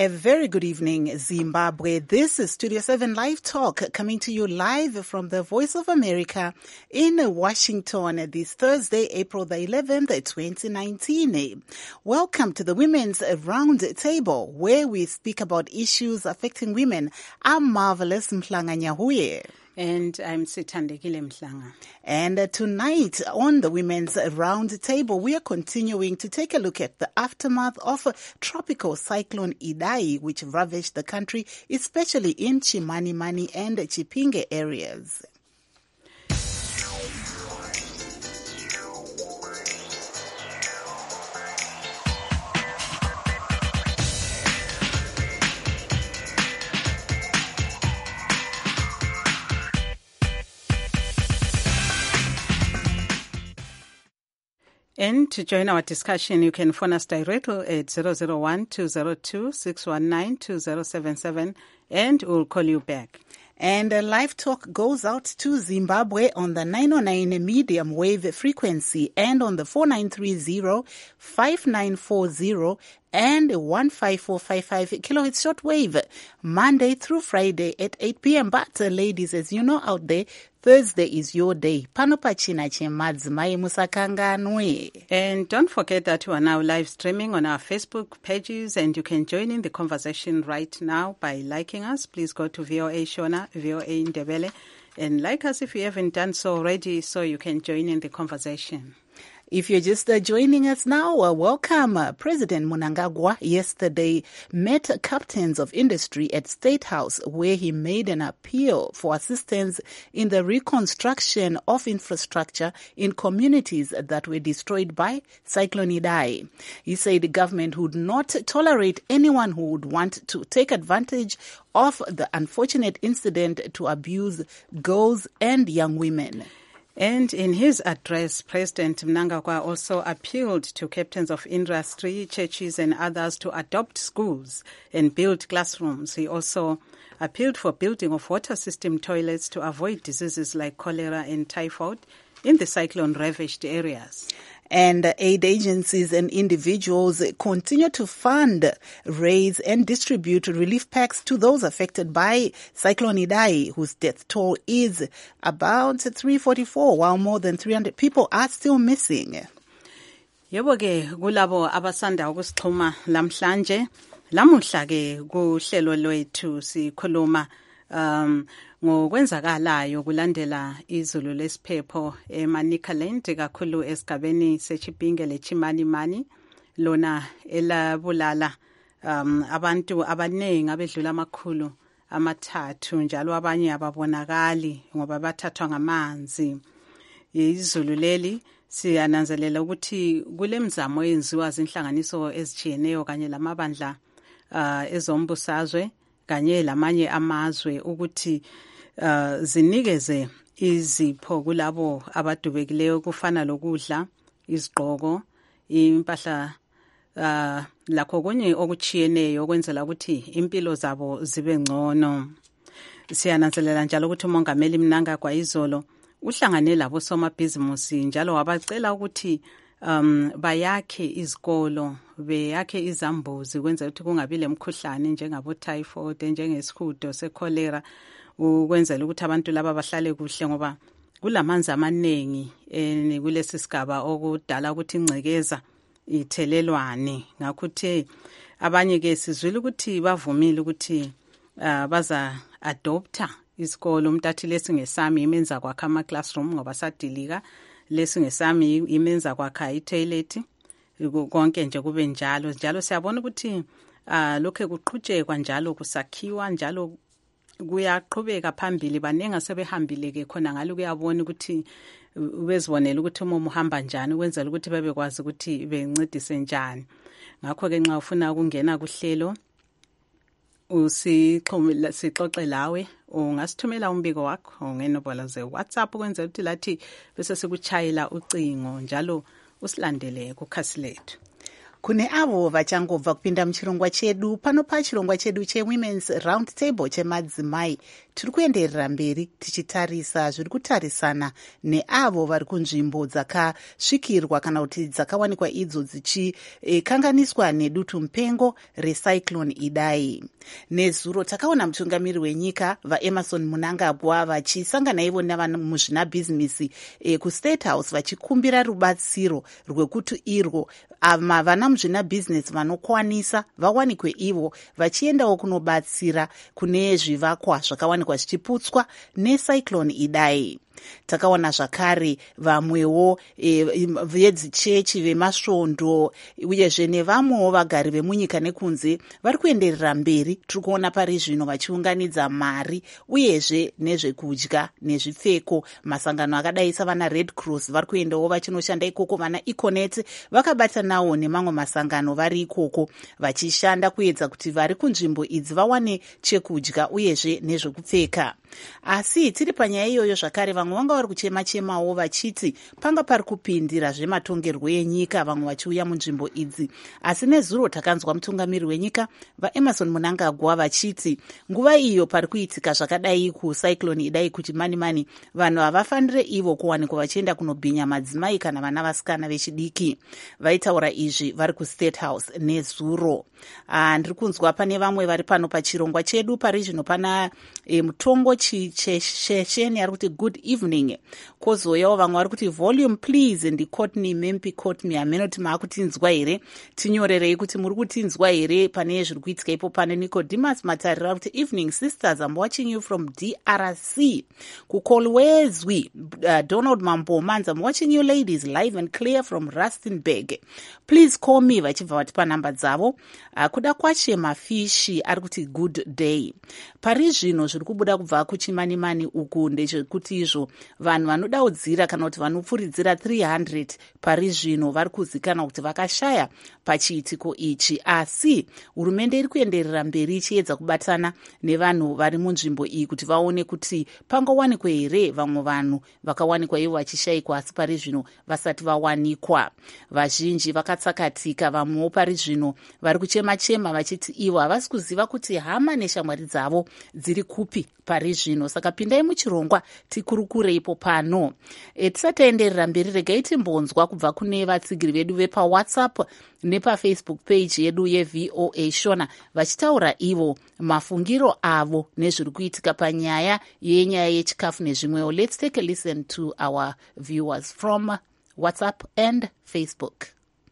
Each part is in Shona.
A very good evening, Zimbabwe. This is Studio 7 Live Talk coming to you live from the Voice of America in Washington this Thursday, April the 11th, 2019. Welcome to the Women's Round Table, where we speak about issues affecting women. I'm Marvelous Mhlanga Nyahuye. And I'm Sithandekile Mhlanga. And tonight on the Women's Round Table, we are continuing to take a look at the aftermath of Tropical Cyclone Idai, which ravaged the country, especially in Chimanimani and Chipinge areas. And to join our discussion, you can phone us directly at 001-202-619-2077 and we'll call you back. And Live Talk goes out to Zimbabwe on the 909 medium wave frequency and on the 4930-5940 and 15455 kilohertz shortwave, Monday through Friday at 8 p.m. But ladies, as you know out there, Thursday is your day. Panopachina chemadzimai musakanganwe. And don't forget that we are now live streaming on our Facebook pages, and you can join in the conversation right now by liking us. Please go to VOA Shona, VOA Ndebele, and like us if you haven't done so already, so you can join in the conversation. If you're just joining us now, welcome. President Mnangagwa yesterday met captains of industry at State House, where he made an appeal for assistance in the reconstruction of infrastructure in communities that were destroyed by Cyclone Idai. He said the government would not tolerate anyone who would want to take advantage of the unfortunate incident to abuse girls and young women. And in his address, President Mnangagwa also appealed to captains of industry, churches and others to adopt schools and build classrooms. He also appealed for building of water system toilets to avoid diseases like cholera and typhoid in the cyclone-ravaged areas. And aid agencies and individuals continue to fund, raise and distribute relief packs to those affected by Cyclone Idai, whose death toll is about 344, while more than 300 people are still missing. Yebo ke kulabo abasanda ukusixhuma lamhlanje, lamuhla ke kuhlelo lwethu sikhuluma ngokwenzakalayo kulandela izulu lesiphepho eManicaland kakhulu esigabeni seChipinge leChimanimani lona elabulala abantu abanengi abedlula amakhulu amathathu njalo abanye ababonakali ngoba bathathwa ngamanzi. Izulu leli siyananzelela ukuthi kulemizamo eyenziwa zinhlanganiso ezijiyeneyo kanye lamabandla ezombusazwe kanye lamanye amazwe ukuthi zinikeze izipho kulabo abadubekileyo kufana lokudla, izigqoko, impahla lakho konye okuchiyeneyo okwenzela ukuthi impilo zabo zibe ngcono. Siyananzelela njalo ukuthi uMongameli Mnangagwa izolo uhlangane labo somabhizimusi njalo wabacela ukuthi bayakhe izikolo, beyakhe izambuzi kwenza ukuthi kungabi lemkhuhlane njengabo typhoid, njengesihudo secholera, ukwenzela ukuthi abantu laba bahlale kuhle ngoba kulamanzi amanengi kulesi sigaba okudala ukuthi ingcekeza ithelelwane. Ngakho abanye ke sizwile ukuthi bavumile ukuthi baza adopta isikolo. Umntathi lesingesami imenza kwakha ama classroom ngoba sadilika, lesingesami imenza kwakha itoilet, konke nje kube njalo siyabona ukuthi lokho kuqhutshekwa njalo kusakhiwa njalo kuyaqhubeka phambili. Banenga sebehambile ke khona ngalo kuyabona ukuthi ubezibonela ukuthi umuntu uhamba njani ukwenzela ukuthi bebekwazi ukuthi bencedise njani. Ngakho ke nxa ufuna ukungena kuhlelo sixoxe lawe, ungasithumela umbiko wakho ngenombolo ze WhatsApp ukwenzela ukuthi lathi bese sikuchayela ucingo njalo usilandele kukhasi lethu. Kune avo vachangobva kupinda muchirongwa chedu, pano pachirongwa chedu cheWomen's Round Table chemadzimai, tiri kuenderera mberi tichitarisa zviri kutarisana neavo vari kunzvimbo dzakasvikirwa kana kuti dzakawanikwa idzo dzichikanganiswa nedutu mupengo recyclone Idai. Nezuro takaona mutungamiri wenyika vaEmmerson Mnangagwa vachisangana ivo muzvinabhizinisi kuState House vachikumbira rubatsiro rwekuti irwo vana muzvinabhizinesi vanokwanisa vawanikwe ivo vachiendawo kunobatsira kune zvivakwa zvakawanikwa zvichiputswa necyclone Idai. Takaona zvakare vamwewo vedzichechi vemasvondo uyezve nevamwewo vagari vemunyika nekunze vari kuenderera mberi. Tiri kuona pari zvino vachiunganidza mari uyezve nezvekudya nezvipfeko. Masangano akadai savana Red Cross vari kuendawo vachinoshanda ikoko, vana Econet vakabatanawo nemamwe masangano vari ikoko vachishanda kuedza kuti vari kunzvimbo idzi vawane chekudya uyezve nezvekupfeka. Asi tiri panyaya iyoyo zvakare vamwe vanga vari kuchema-chemawo vachiti panga pari kupindira zvematongerwo enyika, vamwe vachiuya munzvimbo idzi. Asi nezuro takanzwa mutungamiri wenyika vaEmmerson Mnangagwa vachiti nguva iyo pari kuitika zvakadai kucyclone Idai kuchimani-mani, vanhu havafanire ivo kuwanikwa vachienda kunobhinya madzimai kana vana vasikana vechidiki. Vaitaura izvi vari kuState House nezuro. Ndiri kunzwa pane vamwe vari pano pachirongwa chedu pari zvino pana mutongo Chichesheni ari kuti good evening. Kozoyawo vamwe vari kuti volume please ndikotni mempi kotmi. Hamenoti maakutinzwa here? Tinyorerei kuti muri kutinzwa here pane zviri kuitika ipo pane Nicodemus Matarira ari kuti evening sisters, I'm watching you from DRC. Kukolwezwi Donald Mambomanzi, I'm watching you ladies live and clear from Rustenburg. Please call me, vachibva vatipa namba dzavo. Kuda kwache mafishi ari kuti good day. Pari zvino zviri kubuda kubva kuchimani-mani uku ndezvekuti izvo vanhu vanodaudzira kana kuti vanopfuridzira 300 pari zvino vari kuzikana kuti vakashaya pachiitiko ichi. Asi hurumende iri kuenderera mberi ichiedza kubatana nevanhu vari munzvimbo iyi kuti vaone kuti pangawanikwe here vamwe vanhu vakawanikwa ivo vachishayikwa asi pari zvino vasati vawanikwa. Vazhinji vakatsakatika, vamwewo pari zvino vari kuchema-chema vachiti ivo havasi kuziva kuti hama neshamwari dzavo dziri kupi pari zvino. Saka pindai muchirongwa tikurukureipo pano. Tisataenderera mberi, regai timbonzwa kubva kune vatsigiri vedu vepaWhatsApp nepafacebook page yedu yeVOA Shona vachitaura ivo mafungiro avo nezviri kuitika panyaya yechikafu nezvimwewo. Let's take a listen to our viewers from WhatsApp and Facebook.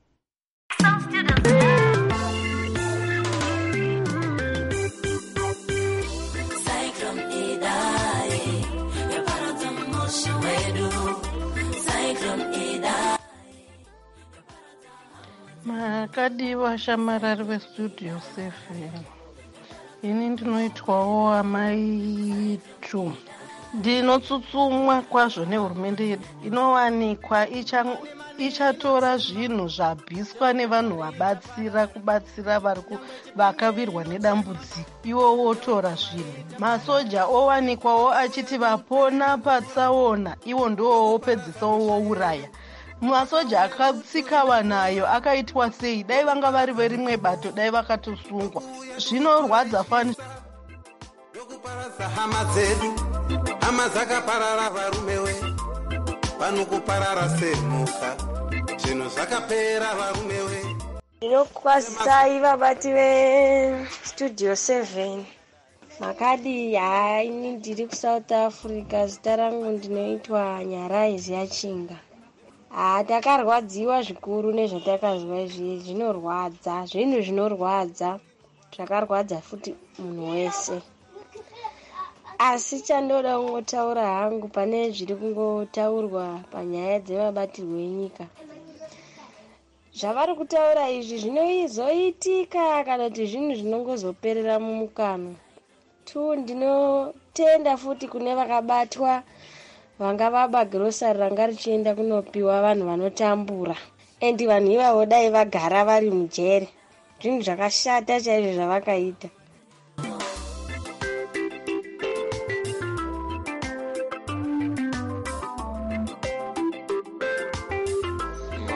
Makadiwa shamarari westudio 7, ini ndinoitwawo amai tu. Ndinotsutsumwa kwazvo nehurumende yedu inowanikwa ichatora zvinhu zvabviswa nevanhu kubatsira vakavirwa nedambudziko. Iwo wotora zvinhu, masoja owanikwawo achiti vapona patsaona, iwo ndowo pedzisa wouraya. Masoja akatsika vanayo akaitwa sei? Dai vanga vari verimwe bato, dai vakatosungwa. Zvinorwadza fani ndokuparadza hama dzedu, hama dzakaparara varumewe, pano kuparara semhuka, zvinhu zvakapera varumewe. Ndinokwazisai vabati vestudio 7. Makadi ini ndiri kuSouth Africa, zita rangu ndinoitwa Nyaraizi Yachinga. Takarwadziwa zvikuru nezvatakazwa izvi, zvinorwadza, zvinhu zvinorwadza, zvakarwadza futi munhu wese. Asi chandoda kungotaura hangu pane zviri kungotaurwa panyaya dzemabatirwo enyika. Zvavari kutaura izvi zvinozoitika kana kuti zvinhu zvinongozoperera mumukano. Ndinotenda futi kune vakabatwa, vanga vaba grosari ranga richienda kunopiwa vanhu vanotambura. Endi vanhu ivavo dai vagara vari mujere. Zvinhu zvakashata chaizvo zvavakaita.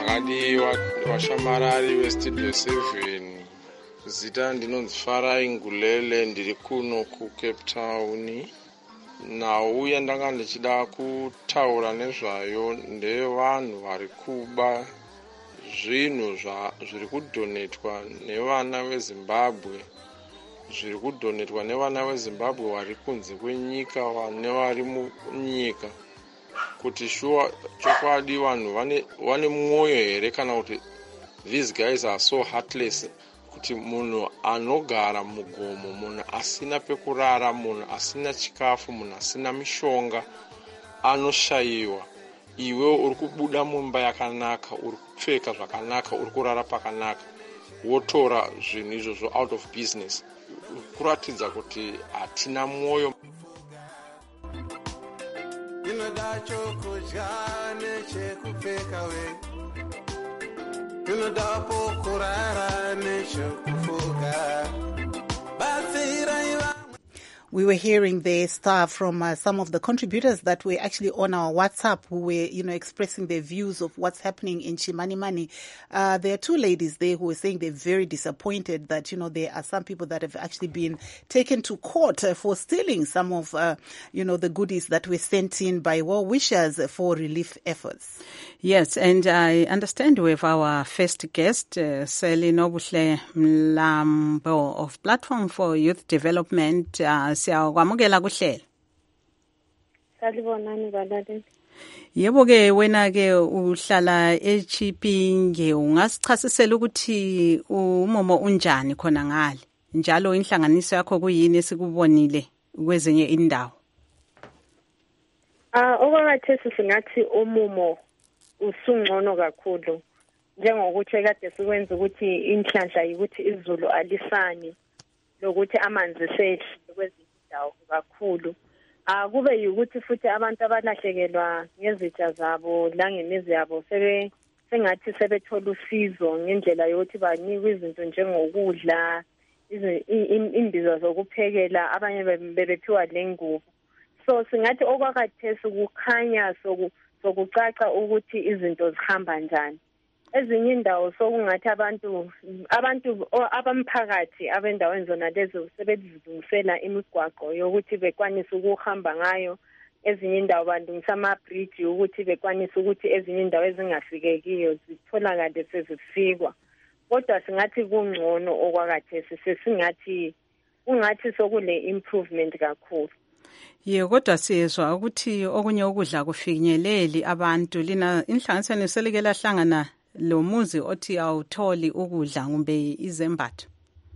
Makadiwa washamarari westudio 7 zita ndinonzifara Ngulele ndiri kuno kuCape Town. Nauya ndanga ndichida kutaura nezvayo ndevanhu vari kuba zvinhu zviri kudonetwa nevana veZimbabwe, zviri kudonetwa nevana veZimbabwe vari kunze kwenyika nevari munyika, kuti shuwa chokwadi vanhu vane mwoyo here kana kuti these guys are so heartless, kuti munhu anogara mugomo, munhu asina pekurara, munhu asina chikafu, munhu asina mishonga anoshayiwa. Iwe uri kubuda mumba yakanaka, uri kupfeka zvakanaka, uri kurara pakanaka, wotora zvinhu izvozvo out of business. Kuratidza kuti hatina mwoyo. Inoda chokudya nechekupfeka we, inoda pokurara nechekufuga. Batsira iva. We were hearing the stuff from some of the contributors that were actually on our WhatsApp who were, expressing their views of what's happening in Chimanimani. There are two ladies there who were saying they're very disappointed that, there are some people that have actually been taken to court for stealing some of, the goodies that were sent in by well-wishers for relief efforts. Yes, and I understand we have our first guest, Sally Nobuhle Mlambo of Platform for Youth Development. Siyakwamukela kuhlelo. Salibonani balaleli. Yebo ke wena ke uhlala eChipinge, ungasichasisela ukuthi umomo unjani khona ngale, njalo inhlanganiso yakho kuyini esikubonile kwezinye indawo? Okwakhathesi singathi umumo usungcono kakhulu, njengokuthi kade sikwenza ukuthi inhlanhla ukuthi izulu alisani, lokuthi amanzi sehle kwezinye indawo kakhulu. Kube yukuthi futhi abantu abalahlekelwa ngezitsha zabo langemizi yabo sengathi sebethola usizo ngendlela yokuthi banikwe izinto njengokudla, imbiza zokuphekela, abanye bebephiwa lengubo. So singathi okwakhathesi kukhanya sokucaca ukuthi izinto zihamba njani. Ezinye indawo sokungathi abantu abamphakathi abendaweni zona lezo sebezilungisela imigwaqo yokuthi bekwanise ukuhamba ngayo. Ezinye indawo balungisa ama-bridge ukuthi bekwanise ukuthi ezinye indawo ezingafikekiyo zitholakale sezifikwa. Kodwa singathi kungcono okwakhathesi, kungathi sokule improvement kakhulu. Kodwa siyezwa ukuthi okunye ukudla kufinyeleli abantu. Lina inhlanganiselo selike lahlangana lo muzi othi awutholi ukudla kumbe izembatho?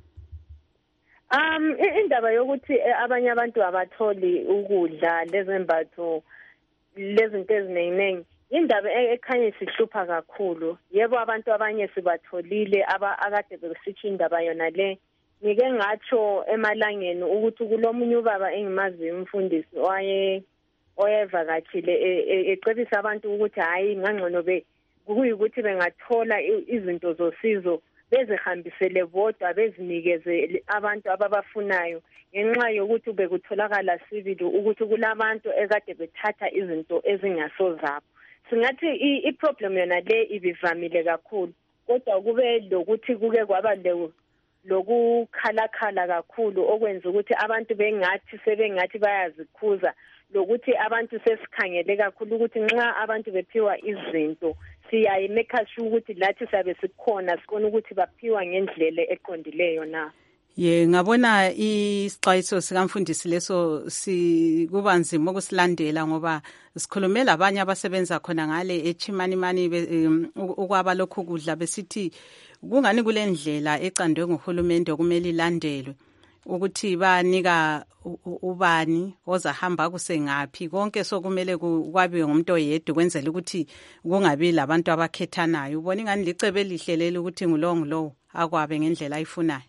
Indaba yokuthi abanye abantu abatholi ukudla, lezembatho, lezinto eziningi, indaba ekhanya sihlupha kakhulu. Yebo abantu abanye sibatholile akade besithi indaba yona le. Ngike ngatsho emalangeni ukuthi kulomunye ubaba engimaziyo umfundisi oyevakatshile ecebisa abantu ukuthi hayi ngangcono kuyikuthi bengathola izinto zosizo bezihambisele bodwa bezinikeze abantu ababafunayo, ngenxa yokuthi bekutholakala sibili ukuthi kulabantu ekade bethatha izinto ezingasozabo. Singathi iproblem yona le ibivamile kakhulu, kodwa kube lokuthi kuke kwaba lokukhalakhala kakhulu okwenza ukuthi abantu sebengathi bayazikhuza, lokuthi abantu sesikhangele kakhulu ukuthi nxa abantu bephiwa izinto siyayimeka sure ukuthi lathi sabe sikhona sikona ukuthi baphiwa ngendlela eqondileyo na. Ngabona isixwayiso sikamfundisi leso kuba nzima ukusilandela ngoba sikhulumela abanye abasebenza khona ngale eChimanimani ukwaba lokhu kudla besithi kungani kule ndlela ecandwe nguhulumende okumele ilandelwe ukuthi banika ubani ozahamba kusengaphi, konke sokumele kwabiwe ngumuntu oyedwa kwenzela ukuthi kungabi labantu abakhethanayo. Ubona ingani licebe elihle leli ukuthi ngulowo akwabe ngendlela ayifunayo?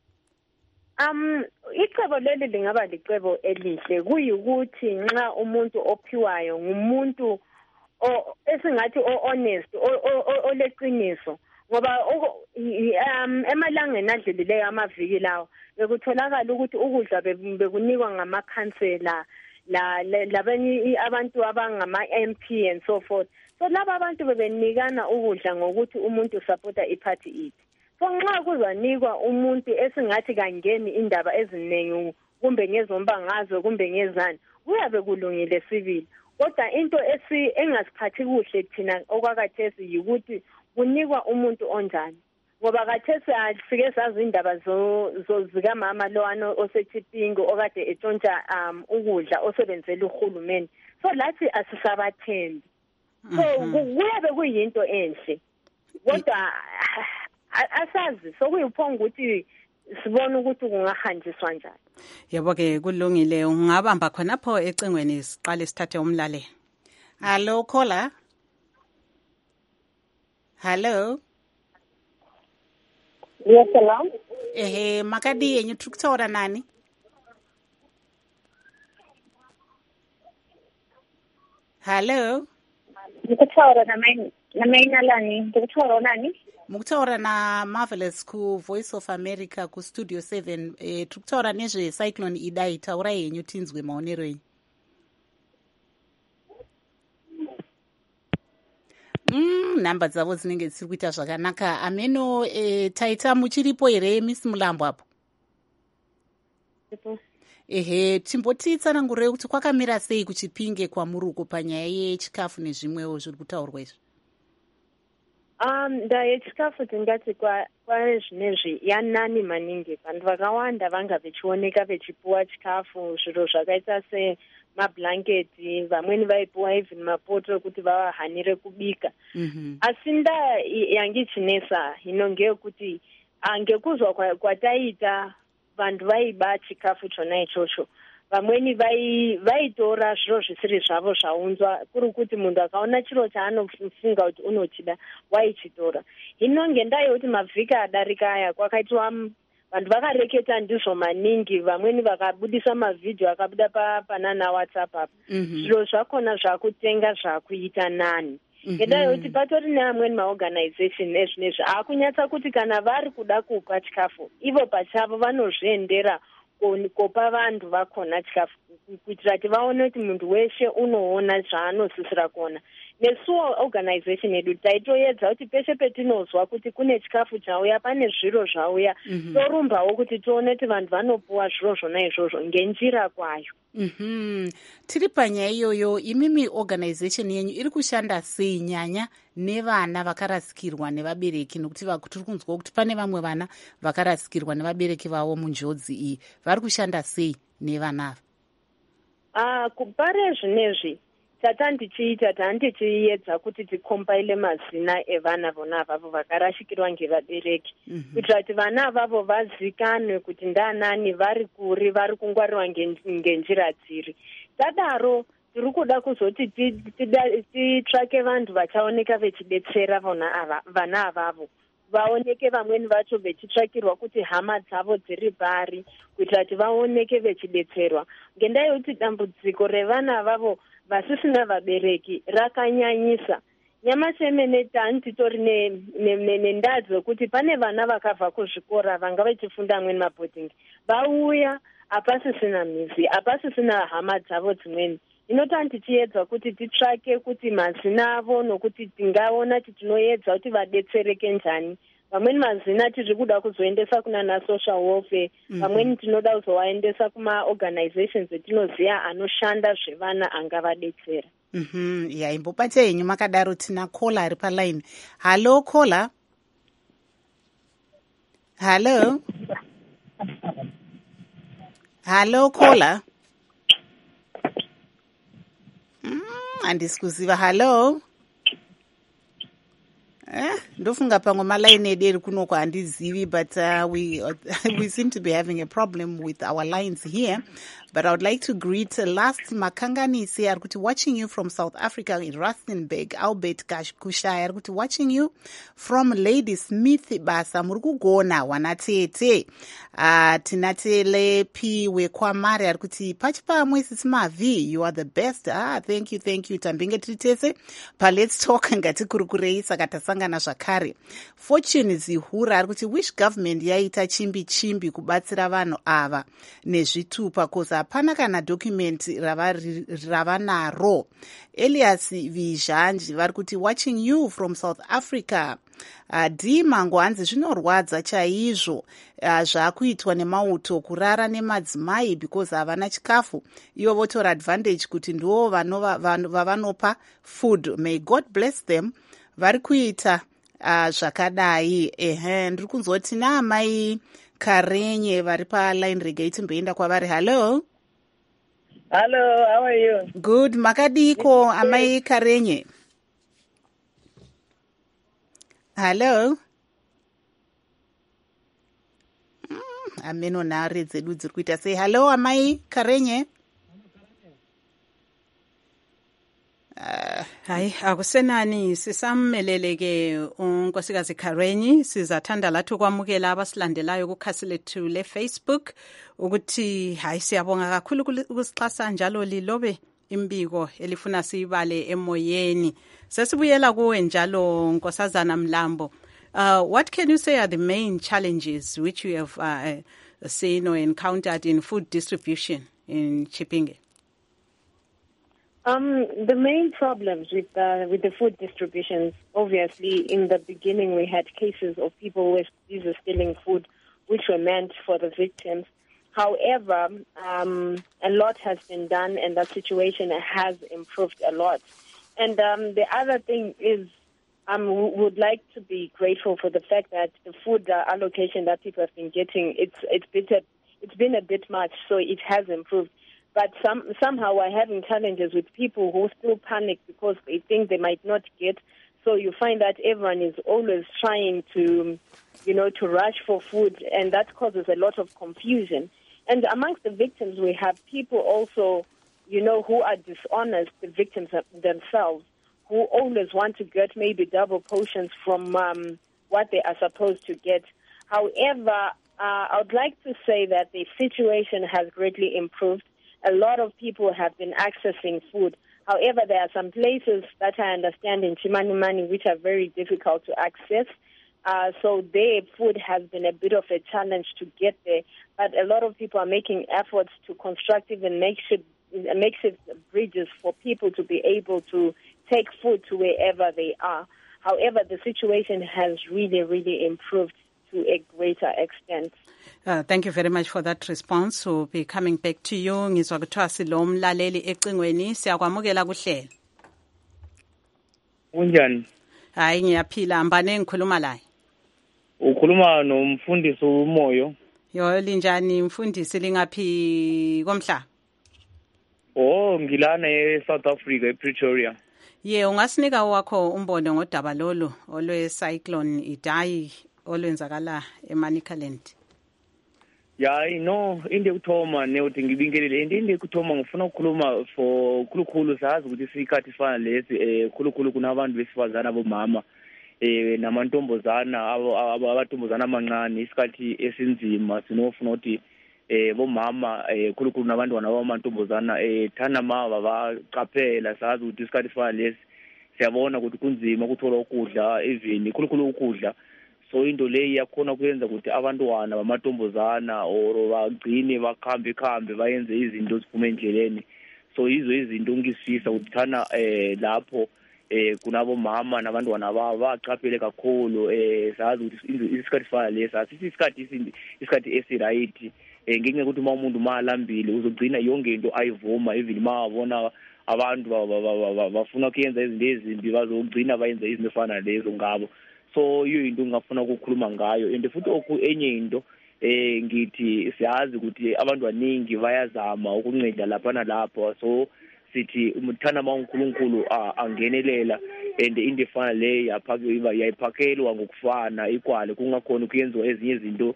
Icebo leli lingaba licebo elihle, kuyikuthi nxa umuntu ophiwayo ngumuntu esingathi honest, oleqiniso, ngoba emalangeni adlulileyo amaviki lawo bekutholakala ukuthi ukudla bekunikwa ngamakhansela labanye abantu abangama-MP and so forth. So laba abantu bebenikana ukudla ngokuthi umuntu supporta iparty ithi. So nxa kuzanikwa umuntu esingathi kangeni indaba eziningi kumbe ngezombangazwe kumbe ngezani, kuyabe kulungile sibili. Kodwa into engasiphathi kuhle thina okwakathesi yikuthi kunikwa umuntu onjani. Ngoba kathesi asike sazi indaba zikamama lowana oseThipingo okade etshontsha ukudla osebenzela uhulumeni. So lathi asisabathembi. So kuyabe kuyinto enhle. Kodwa asazi sokuyiphonga ukuthi sibona ukuthi kungahanjiswa njani. Yebo ke kulungile, ungabamba khonapho ecingweni siqale sithathe umlaleli. Hello caller. Hello. Yes, hello. Makadi yenyu turi kutaura nani? Hello. Ndikutaura namaina lani? Ndikutaura nani? Mukutaura na Marvelous ku Voice of America ku Studio 7. Turi kutaura nezve Cyclone Idai, taurai yenyu tinzwe maonero enyu. Namba dzavo dzinenge dzisiri kuita zvakanaka. Ameno taita muchiripo here Miss Mulambo apo? Timbotitsanangurei kuti kwakamira sei kuChipinge kwamuri uko panyaya yechikafu nezvimwewo zviri kutaurwa izvi? Ndaa yechikafu tingati zvinezvi yanani maningi. Vanhu vakawanda vanga vechioneka vechipuwa chikafu, zviro zvakaita semablanketi, vamweni vaipuwa even mapoto ekuti vavahanire kubika. Asi ndaa yangichinesa hino ngeyekuti ngekuzwa kwataita vanhu vaiba chikafu chona ichocho. Vamweni vaitora zviro zvisiri zvavo zvaunzwa, kuri kuti munhu akaona chiro chaanofunga kuti unochida waichitora. Hino ngendaa yekuti mavhiki adarika aya kwakaitwa vanhu vakareketa ndizvo maningi, vamweni vakabudisa mavhidhiyo akabuda panana WhatsApp apo. Zviro zvakona zvakutenga zvakuita nani. Ngendaa yekuti patori neamweni maorganization nezvinezvi akunyatsa kuti kana vari kuda kupa chikafu, ivo pachavo vanozviendera kopa vanhu vakona chikafu kuitira kuti vaone kuti munhu weshe unoona zvaanosisira kuona. Nesuwo organization yedu taitoedza kuti peshe petinozwa kuti kune chikafu chauya, pane zviro zvauya, torumbawo kuti tione kuti vanhu vanopuwa zviro zvona izvozvo ngenjira kwayo. Tiri panyaya iyoyo, imimi organization yenyu iri kushanda sei nyanya nevana vakarasikirwa nevabereki? Nokuti tiri kunzwa kuti pane vamwe vana vakarasikirwa nevabereki vavo munjodzi iyi. Vari kushanda sei nevana ava? Kupare zvinezvi tatandichiita tandichiedza kuti tikombaile mazina evana vona avavo vakarashikirwa ngevabereki, kuitira kuti vana avavo vazikanwe kuti ndanani, vari kuri, vari kungwarirwa ngenjira dziri. Tadaro tiri kuda kuzoti titsvake vanhu vachaoneka vechidetsera vana avavo, vaoneke vamweni vacho vechitsvakirwa kuti hama dzavo dziri pari, kuitira kuti vaoneke vechidetserwa. Ngendaa yekuti dambudziko revana avavo vasisina vabereki rakanyanyisa. Nyamashi emene titori nendaa dzekuti pane vana vakabva kuzvikora vanga vachifunda amweni mabhodhingi, vauya apasisina mizi, apasisina hama dzavo dzimweni. Hino tichiedza kuti titsvake kuti mazina avo, nokuti tingaona kuti tinoedza kuti vadetsereke njani. Vamweni mazina tiri kuda kuzoendesa kunana social welfare, vamweni tinoda kuzovaendesa kuma-organizations etinoziva anoshanda zvevana angavadetsera. Imbopata yenyu makadaro, tina kola ari paline. Halo kola. Halo. Halo kola. Handisi kuziva. Halo. Ndofunga pamwe malaini edu eri kunoko handizivi, but we seem to be having a problem with our lines here. But I would like to greet last Makanganisi ari kuti watching you from South Africa in Rustenburg. Albert Kushaya ari kuti watching you from Lady Smith basa muri kugona wanatete. Tinatele P wekwamari ari kuti pachipamwe sisi mavi, you are the best. Thank you. Tambinge tritese pa let's talk ngati kurukurei saka tasanga kusangana zvakare. Fortune Zihura ari kuti wish government yaita chimbi kubatsira vanhu ava nezvitupa koza hapana kana document rava naro. Elias Vizhanji vari kuti watching you from South Africa. D Mango hanzi zvinorwadza chaizvo zvakuitwa nemauto kurara nemadzimai because havana chikafu, ivo votora advantage kuti ndivo vavanopa food. May God bless them. Vari kuita zvakadai. Ndiri kunzoti naamai Karenye vari paline rega itimboenda kwavari. Hello, how are you? Good. Makadiko amai Karenye? Hello. Ameno nare dzedu dziri kuita sei. Hello amai Karenye? Hayi akusenani sisammeleleke unkosikazi Karenye. Sizathanda lathi ukwamukela abasilandelayo kukhasi lethu le-Facebook ukuthi hayi siyabonga kakhulu ukusixhasa njalo lilobe imbiko elifuna siyibale emoyeni. Sesibuyela kuwe njalo Nkosazana Mlambo. What can you say are the main challenges which you have seen or encountered in food distribution in Chipinge? The main problems with the food distributions, obviously, in the beginning we had cases of people with stealing food, which were meant for the victims. However, a lot has been done, and that situation has improved a lot. And the other thing is, we would like to be grateful for the fact that the food allocation that people have been getting, it's been a bit much, so it has improved. But somehow we're having challenges with people who still panic because they think they might not get. So you find that everyone is always trying to, to rush for food, and that causes a lot of confusion. And amongst the victims, we have people also, who are dishonest, the victims themselves, who always want to get maybe double portions from what they are supposed to get. However, I would like to say that the situation has greatly improved. A lot of people have been accessing food. However, there are some places that I understand in Chimanimani which are very difficult to access. So their food has been a bit of a challenge to get there. But a lot of people are making efforts to construct even makeshift bridges for people to be able to take food to wherever they are. However, the situation has really, really improved to a greater extent. Thank you very much for that response. We'll be coming back to you. Ngizwa kuthiwa silo mlaleli ecingweni siyakwamukela kuhlelo. Unjani? Hayi ngiyaphila. Mbane ngikhuluma la? Ukhuluma nomfundisi uMoyo. Yo linjani mfundisi lingaphi komhlaba? Ngilana eSouth Africa ePretoria. Ungasinika wakho umbono ngodaba lolu olwe-cyclone Idai olwenzakala eManicaland. Into yokuthoma neuthi ngibingelele into yokuthoma ngifuna ukukhuluma for khulukhulu sazi ukuthi isikhathi ifana lesi khulukhulu kunabantu besifazana abomama namantombazana abamantombazana amancane isikhathi esinzima sinofuna ukuthi bomama khulukhulu nabantwana abamantombazana thana mama baqaphela sazi ukuthi isikhathi ifana lesi siyabona ukuthi kunzima ukuthola ukudla even khulukhulu ukudla. So into leyi yakhona kuyenza ukuthi abantwana bamantombazana or bagcine bakhambe bayenze izinto ziphume endleleni. So izinto ngisifisa ukuthi thana lapho kunabo mama nabantwana baqaphele kakhulu sazi ukuthi isikhathi fana lesi asithi isikhathi esiright ngenxa ukuthi uma umuntu malambile uzogcina yonke into ayivuma even mawabona abantu bafuna ukuyenza izinto ezimbi bazogcina bayenza izinto efana lezo ngabo. So iyo into ngafuna ukukhuluma ngayo and futhi enye into ngithi siyazi ukuthi abantu abaningi bayazama ukunceda lapha nalapha. So sithi umthana uNkulunkulu angenelela and into efana le yayiphakelwa ngokufana ikwale kungakhona ukuyenziwa ezinye izinto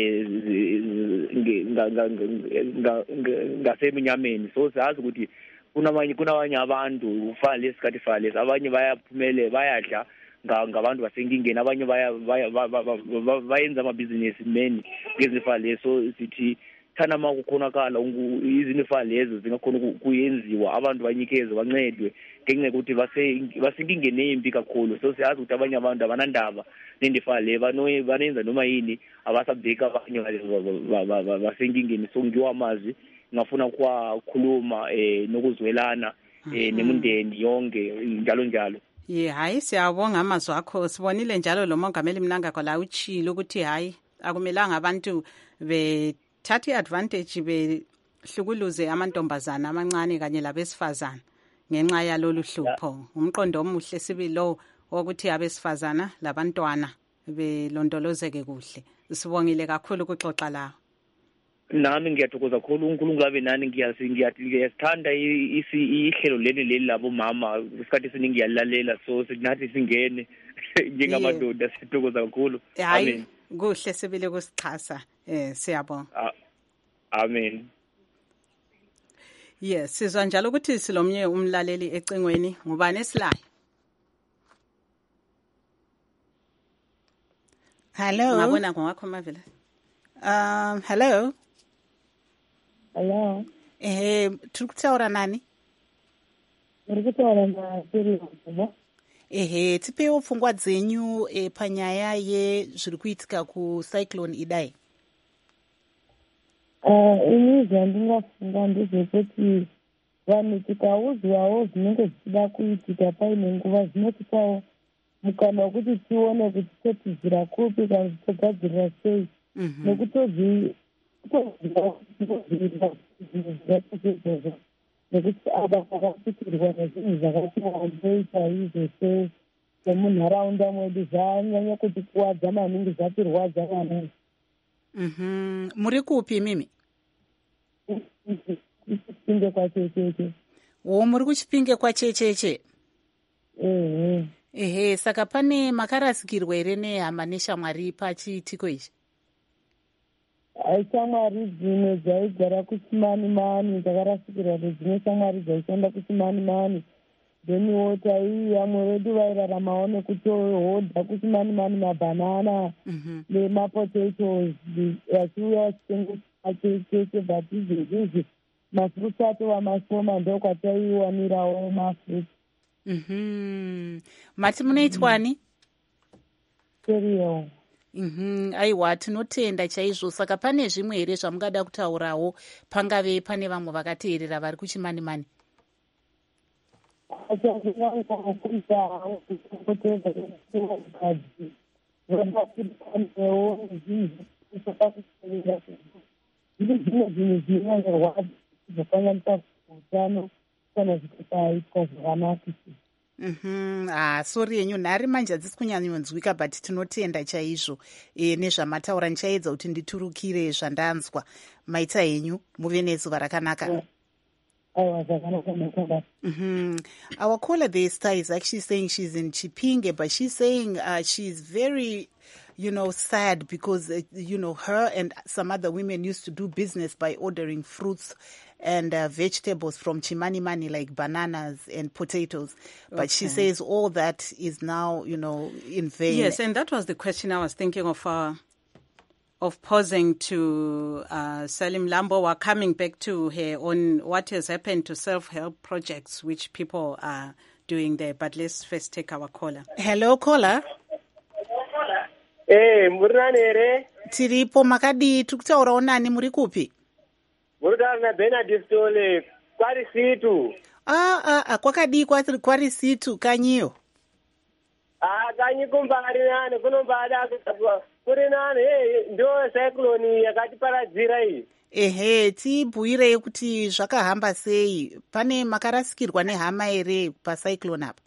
ngaseminyameni. So siyazi ukuthi kunabanye abantu ufana lesikhathi fana lesi abanye bayaphumele bayadla ngabantu basenkingeni abanye bayenza amabhizinisi meni ngezifana leso sithi thana ma kukhonakala izinto lezo zingakhona kuyenziwa abantu banyikezwe bancedwe ngenxa ukuthi basenkingeni embi kakhulu. So siyazi ukuthi abanye abantu abanandaba nendifana le banenza noma yini abasabheka abanye basenkingeni. So ngiwa amazwi ngafuna kwakhuluma nokuzwelana nemundeni yonke njalo njalo. Hayi siyabonga amazwi akho. Sibonile njalo lo mongameli Mnangagwa la utshilo ukuthi hayi akumelanga abantu bethathe advantage behlukuluze amantombazana amancane kanye labesifazana ngenxa yalolu hlupho. Umqondo omuhle sibilo wokuthi abesifazana labantwana belondolozeke kuhle. Sibongile kakhulu ukuxoxa lawo. Nami ngiyathokoza kakhulu uNkulunkulu abe nani. Ngiyasithanda ihlelo leli labo mama isikhathi esiningi ngiyalalela. So sinathi singene njengamadoda sithokoza kakhulu. Amen. Kuhle sibile kusixhasa. Siyabonga. Amen. Yes, sizwa njalo ukuthi silomnye umlaleli ecingweni. Ngubani esilayo? Hello. Ngabona ngwakho mavela. Hello. Hello. Turi kutaura nani? Muri kutaura na Sirius. Tipewo pfungwa dzenyu panyaya yezviri kuitika kucyclone Idai. Ini zvandingafunga ndezvekuti vanhu tikaudzwawo zvinenge zvichida kuitika paine nguva zvinotipawo mukana wekuti tione kuti totizira kupi kana togadzirira sei nekuti nekuti aba akapitirwa nezvinhu zvakati wandei chaizvo sei semunharaunda mwedu zvanyanya kutikuwadza maningi zvatirwadza maningi. Muri kupi mimi? Kuchipinge kwachecheche. Muri kuchipinge kwachecheche? Saka pane makarasikirwa here nehama neshamwari pachiitiko ichi? Shamwari dzimwe dzaigara kuchimanimani dzakarasikirwa nedzimwe shamwari dzaishanda kuchimanimani. Theniwo vamwe vedu vairaramawo nekutohodha kuchimanimani mabhanana nemapotatoes vachiuya vachitengesa cheche. But izvezvizvi mafruits atova mashoma ndokwataiwanirawo mafruits. Mati munoitwani? Cereal. Aiwa, tinotenda chaizvo. Saka pane zvimwe here zvamungada kutaurawo pangave pane vamwe vakateerera vari kuchimanimani? Sori yenyu nhari manje hadzisi kunyanyonzwika, but tinotenda chaizvo nezvamataura. Ndichaedza kuti nditurukire zvandanzwa. Maita henyu muve nezuva rakanaka. Our caller there, Star, is actually saying she's in Chipinge, but she's saying she's very, sad because, her and some other women used to do business by ordering fruits and vegetables from Chimanimani, like bananas and potatoes. But she says all that is now, in vain. Yes, and that was the question I was thinking of posing to Salim Lambo. We're coming back to her on what has happened to self-help projects which people are doing there. But let's first take our caller. Hello, caller. Murinani here? Tiripo makadi tukutaura nani muri kupi? Muritaura na Bernard Stole kwari situ. Kwakadi kwari situ kanyiyo. Kanyi kumbari nani kunombada kuri nani ndo cyclone yakatiparadzira iyi. Tibhuirei kuti zvakahamba sei? Pane makarasikirwa nehama here pacyclone apa?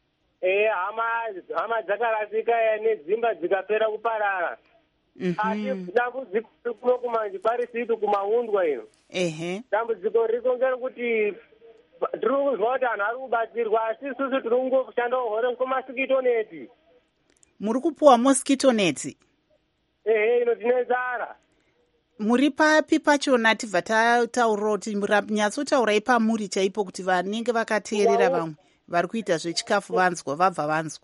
Hama dzakarasika nedzimba dzikapera kuparara. Asi dambudziko rikuno kumanje kwari situ kumaundwa ino. Dambudziko riko ngerekuti tiri kuzwa kuti anhu ari kubatsirwa asi isusu tiri kungoshandawo hore kumasikito neti. Muri kupuwa mosquito neti? Ino tinezara. Muri papi pachona tibva tataurawo kuti nyatsotaura pamuri chaipo kuti vanenge vakateerera vamwe vari kuita zvechikafu vabva vanzwa.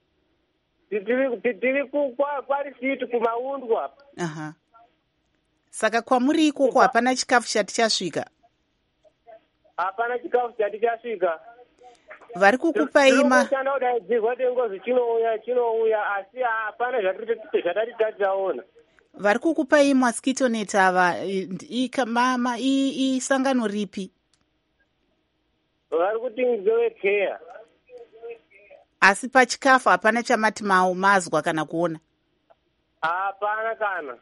Tiri kwari situ kumaundwa. Saka kwamuri ikoko hapana chikafu chati chasvika? Hapana chikafu chati chasvika. Vari kukupai tinoshanda kudaidzirwa kuti ngozi chinouya asi hapana zvatati taona. Vari kukupai mosquito net ava isangano ripi? Vari kuti ngevecare. Asi pachikafu hapana chamati mazwa kana kuona? Hapana kana.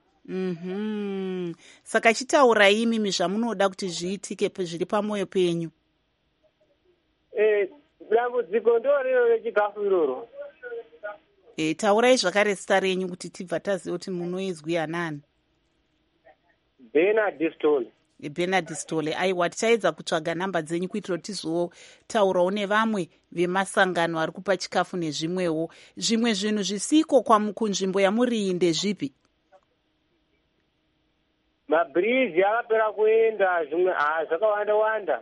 Saka chitaurai imimi zvamunoda kuti zviitike zviri pamwoyo penyu. Dambudziko ndoriro rechikafu iroro. Taurai zvakare zita renyu kuti tibva taziva kuti munoizwi anani. Bernard Stole. Bernard Stole. Aiwa, tichaedza kutsvaga namba dzenyu kuitira kuti tizotaurawo nevamwe vemasangano ari kupa chikafu nezvimwewo. Zvimwe zvinhu zvisiko kunzvimbo yamuri ndezvipi? Mabhiriji akapera kuenda, zvimwe zvakawanda-wanda.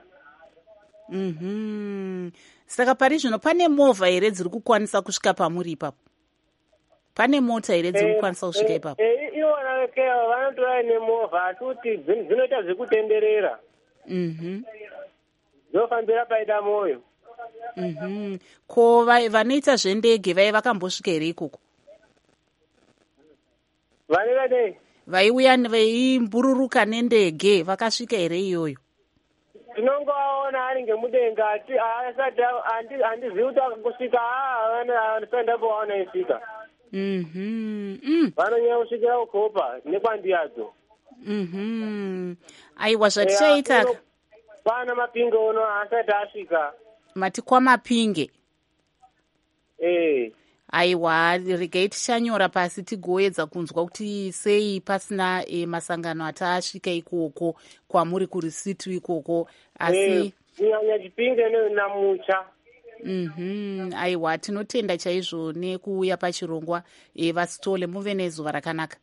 Saka pari zvino pane movha here dziri kukwanisa kusvika pamuri ipapo? Pane mota here dziri kukwanisa kusvika ipapo? Iwona vekeva vanotora nemovha asi kuti dzinoita zvekutenderera. Dzinofambira paita moyo. Ko vanoita zvendege vai vakambosvika here ikoko? Vane vadei? Vaiuya veimbururuka nendege vakasvika here iyoyo? Tinongoaona ari ngemudenga asati handizivi kuti akangosvika asati ndamboaona isvika. Vanonyanya kusvikira kukopa nekwandiyadzo. Aiwa, zvatichaita pana mapinge uno asati asvika. Mati kwamapinge? Aiwa, regai tichanyora pasi tigoedza kunzwa kuti sei pasina masangano ataasvika ikoko kwamuri kurisitu ikoko. Asi kunyanya Chipinge naMucha. Aiwa, tinotenda chaizvo nekuuya pachirongwa vaStole, muve nezuva rakanaka.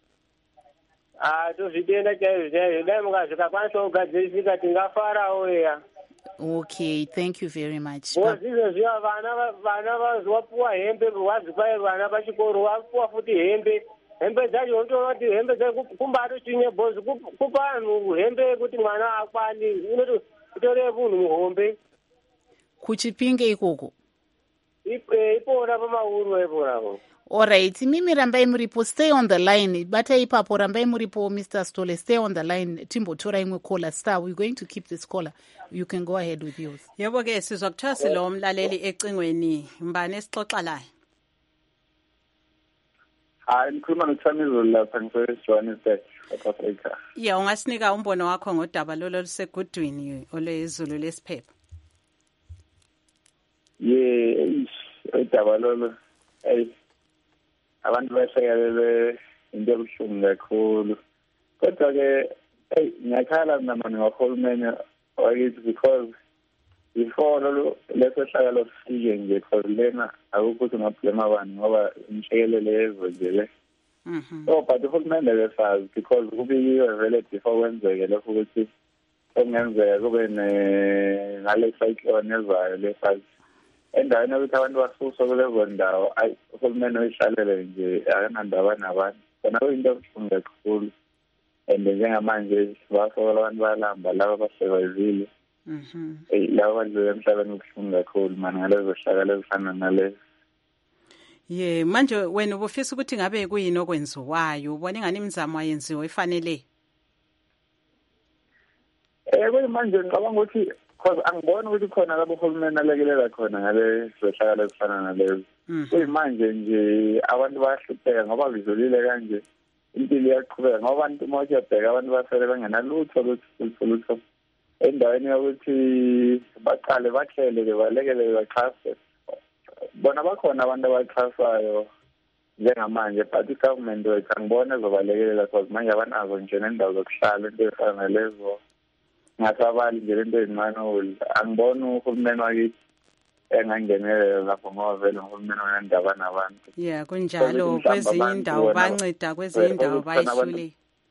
Tozvitenda chaizvo dai mukazvikakwanisa kugadzirisika tingafarawo eya. Okay, thank you very much. Wozizvo zviya vana vapuwa hembe, wazipai vana pachikoro wapuwa futi hembe dzacho unotoona kuti hembe dzacho kumbatochinya bhozi kupa anhu hembe kuti mwana akwani unoti utore munhu muhombe. Kuchipinge ikoko? Ipona pamauru iponapo. Alright, mimi rambai muripo, stay on the line. Bata ipapo rambai muripo, Mr. Stole, stay on the line. Timbotora imwe caller. Star, we're going to keep this caller. You can go ahead with yours. Yebo ke sizwa kuthiwa silo umlaleli ecingweni, mbane sixoxa laye. Ngikhuluma noThamizo lapha ngiseJohannesburg, South Africa. Yeah, ungasinika umbono wakho ngodaba lolo lusegudwini olwezulu lesiphepho. Udaba lolo abantu basekelele into ebuhlungu kakhulu, kodwa-ke ngiyakhala namani ngahulumeni wakithi because before leso hlaka lofike nje because lena akukho ukuthi ungablame abantu ngoba imhlekelele yezwe nje le. So but uhulumende besazi because kubikiwe vele before kwenzeke lokho ukuthi okungenzeka kube ngale cyclone ezayo lesazi endaweni yokuthi abantu basuswa kulezo ndawo. Uhulumeni uyihlalele nje akanandaba nabantu khona kuyinto ebuhlungu kakhulu and njengamanje basokola abantu balamba laba basurvivile. Laba badlule emhlabeni ubuhlungu kakhulu mani ngalezo hlakala ezifana nalezo. Manje wena ubufisa ukuthi ngabe kuyini okwenziwayo, ubona ingani imizamo ayenziwe ifanele? Manje ngicabanga ukuthi because angiboni ukuthi khona labo uhulumeni alekelela khona ngale hlakala ezifana nalezo. Manje nje abantu bayahlupheka ngoba bizolile kanje impilo iyaqhubeka ngoba abantu mawuyabheka abantu basele bengenalutho lutho endaweni yokuthi baqale bahlele balekele baxhase. Bona bakhona abantu abaxhasayo njengamanje but i-government wethu angibona ezobalekelela because manje abanazo nje nendawo zokuhlala into ezifana nalezo. Ngasabali nje lento ezincane angiboni uhulumeni wakithi engangenelela lapho ngoba vele uhulumeni unendaba nabantu. Kunjalo kwezinye indawo banceda, kwezinye indawo bayihlule.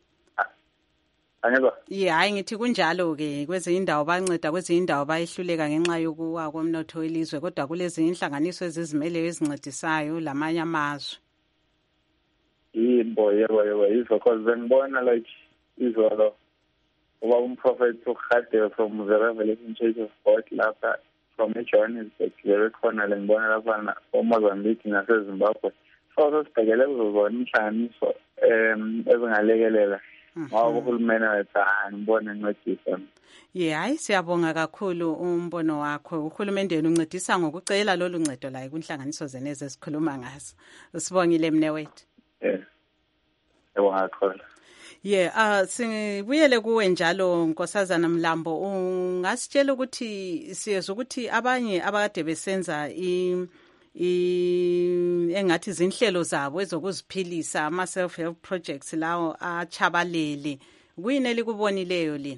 Hayi ngithi kunjalo-ke kwezinye indawo banceda, kwezinye indawo bayihluleka ngenxa yokuwa komnotho welizwe, kodwa kulezinye inhlanganiso ezizimeleyo ezincedisayo lamanye amazwe. Yebo, yizo because bengibona like izolo uba umprofethi uRhadebe from the Revelation Church of God lapha from eJohannesburg le khona le ngibona lapha eMozambique naseZimbabwe so sibhekele kuzona inhlanganiso ezingalekelela ngoba uhulumeni wethu ngibona encedisa. Hayi siyabonga kakhulu umbono wakho. Uhulumende uncedisa ngokucela lolu ncedo la kunhlanganiso zeneze esikhuluma ngazo. Usibongile mnewethu. Siyabonga kakhulu. Sibuyele kuwe njalo Nkosazana Mlambo, ungasitshela ukuthi siyezwa ukuthi abanye abakade besenza engathi izinhlelo zabo ezokuziphilisa ama self help projects lawo achabalele. Kuyini elikubonileyo lina?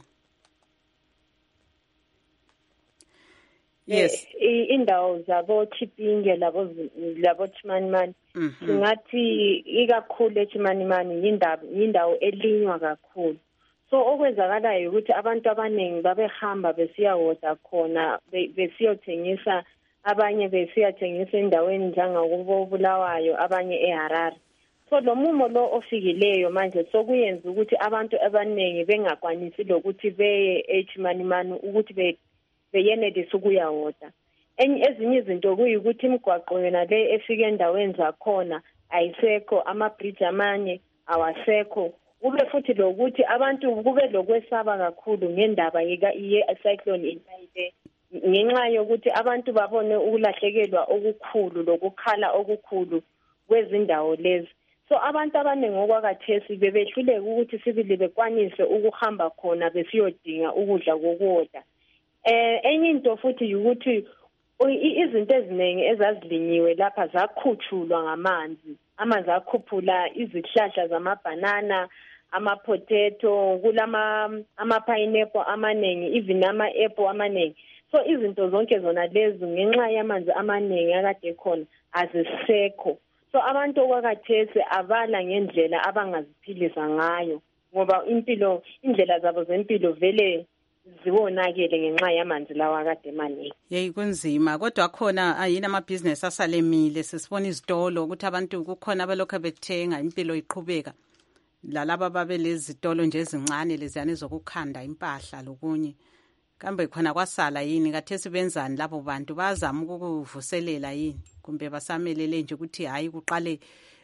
Yes, indawo zabo Chipinge labo Chimanimani singathi ikakhulu eChimanimani indawo elinywa kakhulu. So okwenzakalayo ukuthi abantu abaningi babehamba besiyawoda khona besiyothengisa, abanye besiyathengisa endaweni njengakubo Bulawayo, abanye eHarare. So lo mumo lo ofikileyo manje sokuyenza ukuthi abantu abaningi bengakwanisi lokuthi beye eChimanimani ukuthi beyenelisa ukuyawoda. Ezinye izinto kuyikuthi imigwaqo yona le efika endaweni zakhona ayisekho, ama-bridge amanye awasekho. Kube futhi lokuthi abantu kube lokwesaba kakhulu ngendaba ye-cyclone Idai, ngenxa yokuthi abantu babone ukulahlekelwa okukhulu lokukhala okukhulu kwezindawo lezi. So abantu abaningi okwakathesi bebehluleka ukuthi sibili bekwanise ukuhamba khona besiyodinga ukudla kokuwoda. Enye into futhi ukuthi izinto eziningi ezazilinyiwe lapha zakhutshulwa ngamanzi. Amanzi akhuphula izihlahla zamabanana, ama-potato, ama-pineapple amaningi, even ama-apple amaningi. So izinto zonke zona lezi ngenxa yamanzi amaningi akade khona azisekho. So abantu okwakathesi abala ngendlela abangaziphilisa ngayo ngoba indlela zabo zempilo vele ziwonakele ngenxa yamanzi lawa kade maningi. Kunzima kodwa khona ayini amabhizinesi asalemile. Sisibona izitolo ukuthi abantu kukhona abalokho bethenga impilo iqhubeka. Lalaba babelezi zitolo nje ezincane leziyane zokukhanda impahla lokunye. Kambe khona kwasala yini kathesi benzani labo bantu? Bazama ukuvuselela yini kumbe basamelele nje ukuthi hayi kuqale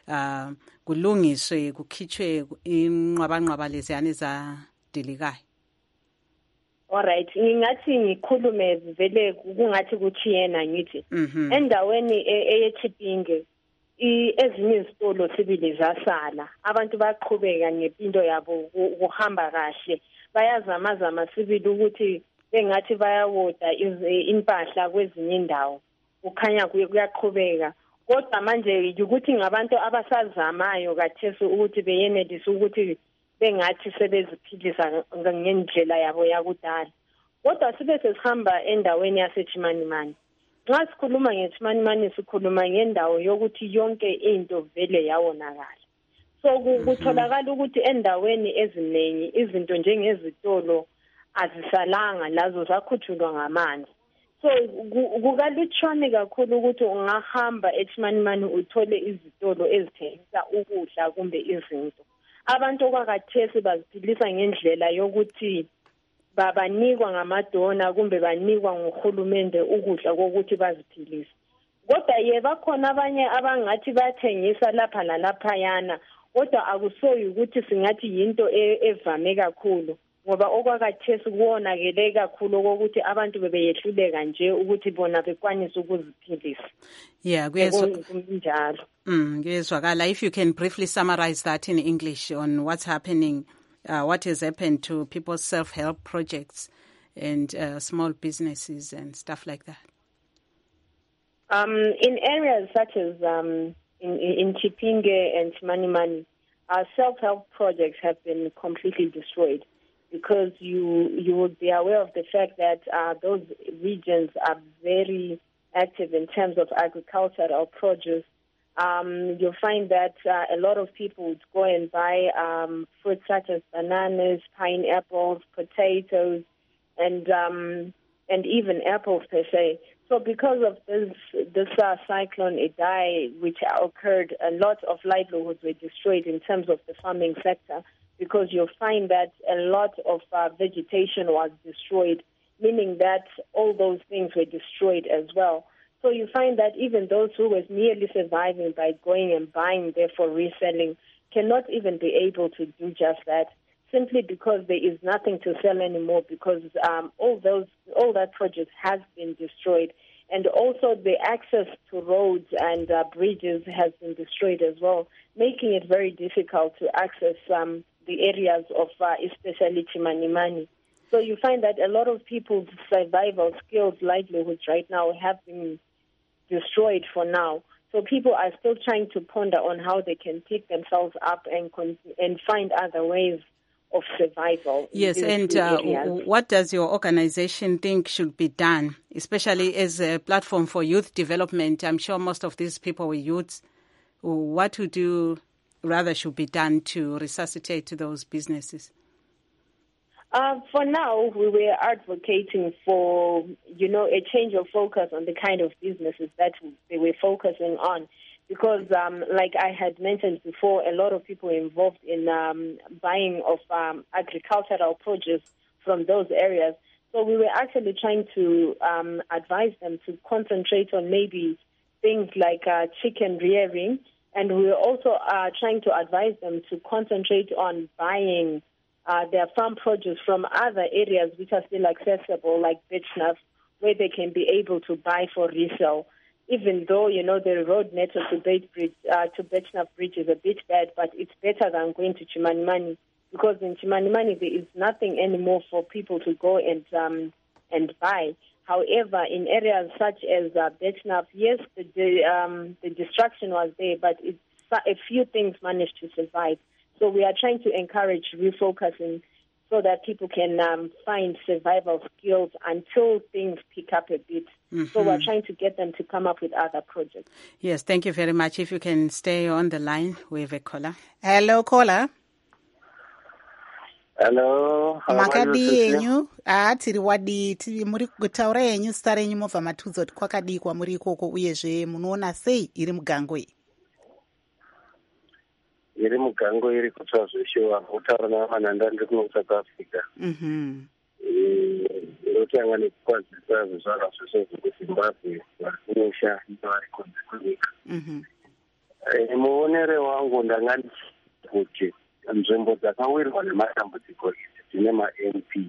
kulungiswe kukhitshwe inqwabanqwaba leziyane za delikayo? Alright, ngingathi ngikhulume vele kungathi kuthi yena ngithi endaweni eyeChipinge ezinye izitolo sibili zasala, abantu baqhubeka ngempilo yabo kuhamba kahle, bayazamazama sibili ukuthi bengathi bayawoda impahla kwezinye indawo, ukhanya kuyaqhubeka. Kodwa manje ukuthi ngabantu abasazamayo kathesi ukuthi beyenelise ukuthi bengathi sebeziphilisa ngendlela yabo yakudala. Kodwa sibe sesihamba endaweni yaseChimanimani. Nxa sikhuluma ngeChimanimani sikhuluma ngendawo yokuthi yonke into vele yawonakala. So kutholakala ukuthi endaweni eziningi izinto njengezitolo azisalanga, lazo zakhutshulwa ngamanzi. So kukalutshwane kakhulu ukuthi ungahamba eChimanimani uthole izitolo ezithengisa ukudla kumbe izinto. Abantu okwakathesi baziphilisa ngendlela yokuthi banikwa ngamadona kumbe banikwa nguhulumende ukudla kokuthi baziphilise. Kodwa bakhona abanye abangathi bathengisa lapha lalaphayana, kodwa akusoyi ukuthi singathi yinto evame kakhulu ngoba okwakathesi kuwonakele kakhulu ukuthi abantu bebeyehluleka nje ukuthi bona bekwanise ukuziphilisa. Kunjalo. Kuyezwakala. If you can briefly summarize that in English on what's happening, what has happened to people's self-help projects and small businesses and stuff like that. In areas such as in Chipinge and Chimanimani, our self-help projects have been completely destroyed because you would be aware of the fact that those regions are very active in terms of agricultural produce. You'll find that a lot of people would go and buy fruits such as bananas, pineapples, potatoes, and even apples per se. So because of this cyclone Idai, which occurred, a lot of livelihoods were destroyed in terms of the farming sector. because you'll find that a lot of vegetation was destroyed, meaning that all those things were destroyed as well. So you find that even those who were merely surviving by going and buying there for reselling cannot even be able to do just that, simply because there is nothing to sell anymore, because all that produce has been destroyed. And also the access to roads and bridges has been destroyed as well, making it very difficult to access the areas of especially Chimanimani. So you find that a lot of people's survival skills, livelihoods right now have been destroyed for now. So people are still trying to ponder on how they can pick themselves up and find other ways of survival. Yes, and what does your organization think should be done, especially as a platform for youth development? I'm sure most of these people were youths. What would you rather should be done to resuscitate those businesses? For now, we were advocating for, a change of focus on the kind of businesses that they were focusing on. Because, like I had mentioned before, a lot of people involved in buying of agricultural produce from those areas. So we were actually trying to advise them to concentrate on maybe things like chicken rearing. And we were also trying to advise them to concentrate on buying their farm produce from other areas which are still accessible, like Betschnaf, where they can be able to buy for resale. Even though, the road network to Betschnaf Bridge is a bit bad, but it's better than going to Chimanimani, because in Chimanimani there is nothing anymore for people to go and buy. However, in areas such as Betschnaf, yes, the destruction was there, but a few things managed to survive. So we are trying to encourage refocusing so that people can find survival skills until things pick up a bit. Mm-hmm. So we're trying to get them to come up with other projects. Yes, thank you very much. If you can stay on the line, we have a caller. Hello, caller. Hello. Makadi yenyu tiri wadi muri kutaura yenyu star yenyu mobva matudza kuti kwakadii kwamuri ikoko uyezve munoona sei iri mugangwe? Iri mugango iri kutsva zveshewa kutaura navanhanda ndiri kuno South Africa. Inotanga nekukwazisa zvizvarwa zvese zvekuZimbabwe vari kumusha nevari kunze kwenyika. Muonere wangu ndanga ndichiti kuti nzvimbo dzakawirwa nematambudziko dzine ma-MP.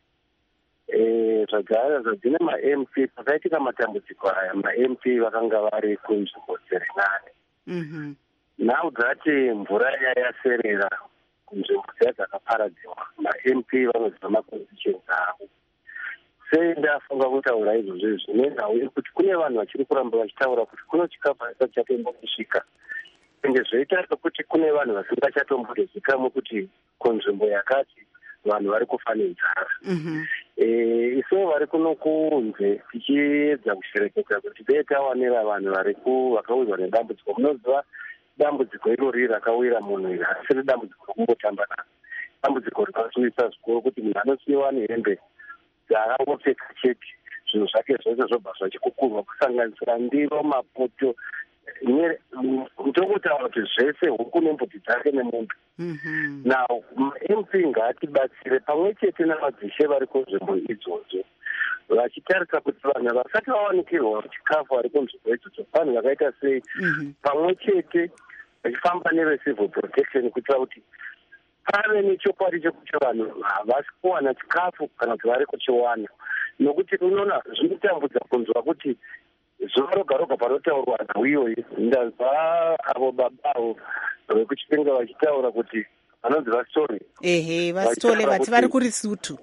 Zvagara zvadzine ma-MP, pakaitika matambudziko aya, ma-MP vakanga vari kunzvimbo dziri nane. Now that mvura yaserera kunzvimbo dziya dzakaparadzirwa, ma-MP vanoziva mapositions avo. Sei ndafunga kutaura izvozvo zvinoendawo kuti kune vanhu vachiri kuramba vachitaura kuti kuno chikafu hasati chatombosvika. Ende zvoita kuti kune vanhu vasingachatombozikamwa kuti kunzvimbo yakati vanhu vari kufa nenzara. Isu vari kuno kunze tichiedza kushereketa kuti dei tawanira vanhu vakawirwa nedambudziko. Munoziva dambudziko irori rakawira munhu iri hasiri dambudziko rokungotamba naro. Dambudziko rikasvisa zvikuru kuti munhu anosiyiwa nehembe dzaakangopfeka chete, zvinhu zvake zvose zvobva zvachikukurwa kusanganisira ndiro, mapoto, ndokutaura kuti zvese huku nembudzi dzake nemunhu. Now MP ngatibatsire pamwe chete namadzishe vari kunzvimbo idzodzo, vachitarisa kuti vanhu vasati vawanikirwa chikafu vari kunzvimbo idzodzo vanhu vakaita sei, pamwe chete vachifamba nevecivil protection kuitira kuti pave nechokwadi chekuti vanhu havasi kuwana chikafu kana kuti vari kuchiwana. Nokuti unoona zvinotambudza kunzwa kuti zuva roga roga panotaurwa nhauyoyi, ndazva avo babavo vekuchipinga vachitaura kuti vanonzi vastori. Vastori vati vari kuResotho.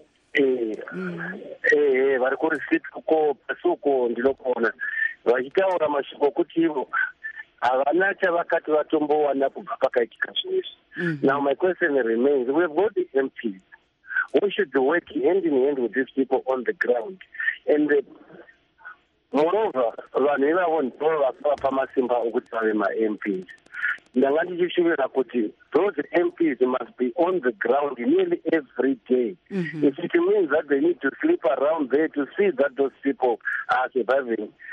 Vari kuResotho ko pasuko ndinokuona vachitaura mashoko kuti ivo havana chavakati vatombowana kubva pakaitika zvinezvi. Now my question remains, we've got the MPs who should work hand in hand with these people on the ground, and moreover vanhu ivavo ndo vakavapa masimba okuti vave ma-MPs. Ndanga ndichishuvira kuti those MPs must be on the ground nearly every day. If it means that they need to sleep around there to see that those people are surviving,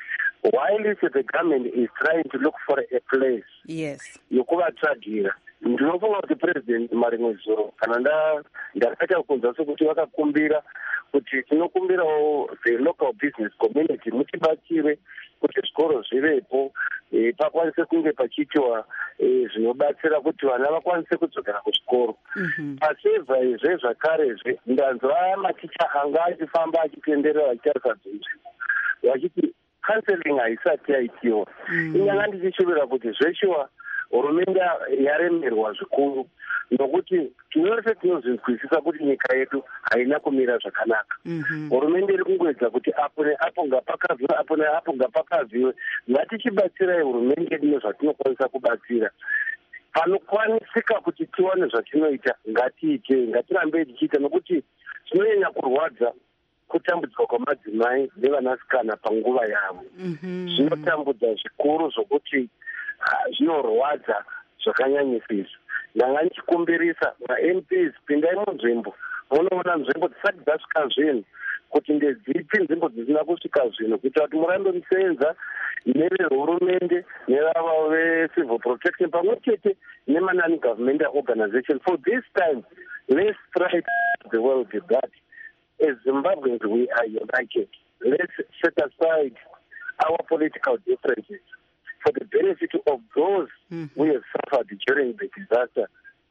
while the government is trying to look for a place yokuvatsvagira, ndinofunga kuti president marimwe zuro kana ndakaita kunzwa sekuti vakakumbira kuti tinokumbirawo the local business community mutibatsire kuti zvikoro zvivepo, pakwanise kunge pachiitwa zvinobatsira kuti vana vakwanise kudzokera kuchikoro. Pasevha izve zvakarezve ndanzwa maticha anga achifamba achitenderera achitarisa dzenzvimbo vachiti counseling haisati yaitiwa. Inyanga ndichishuvira kuti zveshuwa hurumende yaremerwa zvikuru, nokuti tinose tinozvinzwisisa kuti nyika yedu haina kumira zvakanaka. Hurumende iri kungoedza kuti apo neapo ngapakaviwe, apo neapo ngapakaviwe. Ngatichibatsirai hurumende yedu nezvatinokwanisa kubatsira. Panokwanisika kuti tiwane zvatinoita ngatiite, ngatirambe tichiita, nokuti tinonyanya kurwadza kutambudzwa kwamadzimai nevanasikana panguva yavo. Zvinotambudza zvikuru zvokuti zvinorwadza zvakanyanyisisa. Ndanga ndichikumbirisa ma-MPs, pindai munzvimbo munoona nzvimbo dzisati dzasvika zvinhu, kuti ndedzipi nzvimbo dzisina kusvika zvinhu, kuitira kuti murambe musenza neverhurumende nevavo vecivil protection pamwe chete nemanani government organization. For this time, let's try to the world that as Zimbabweans we are united. Let's set aside our political differences for the benefit of those who have suffered during the disaster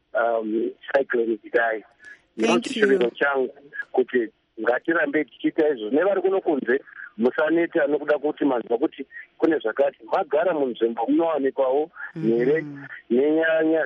cyclone Idai. Thank you. Kuti ngatirambe tichiita izvo nevari kuno kunze musaneta nokuda kuti manzwa kuti kune zvakati magara munzvimbo munowanikwawo here nenyanya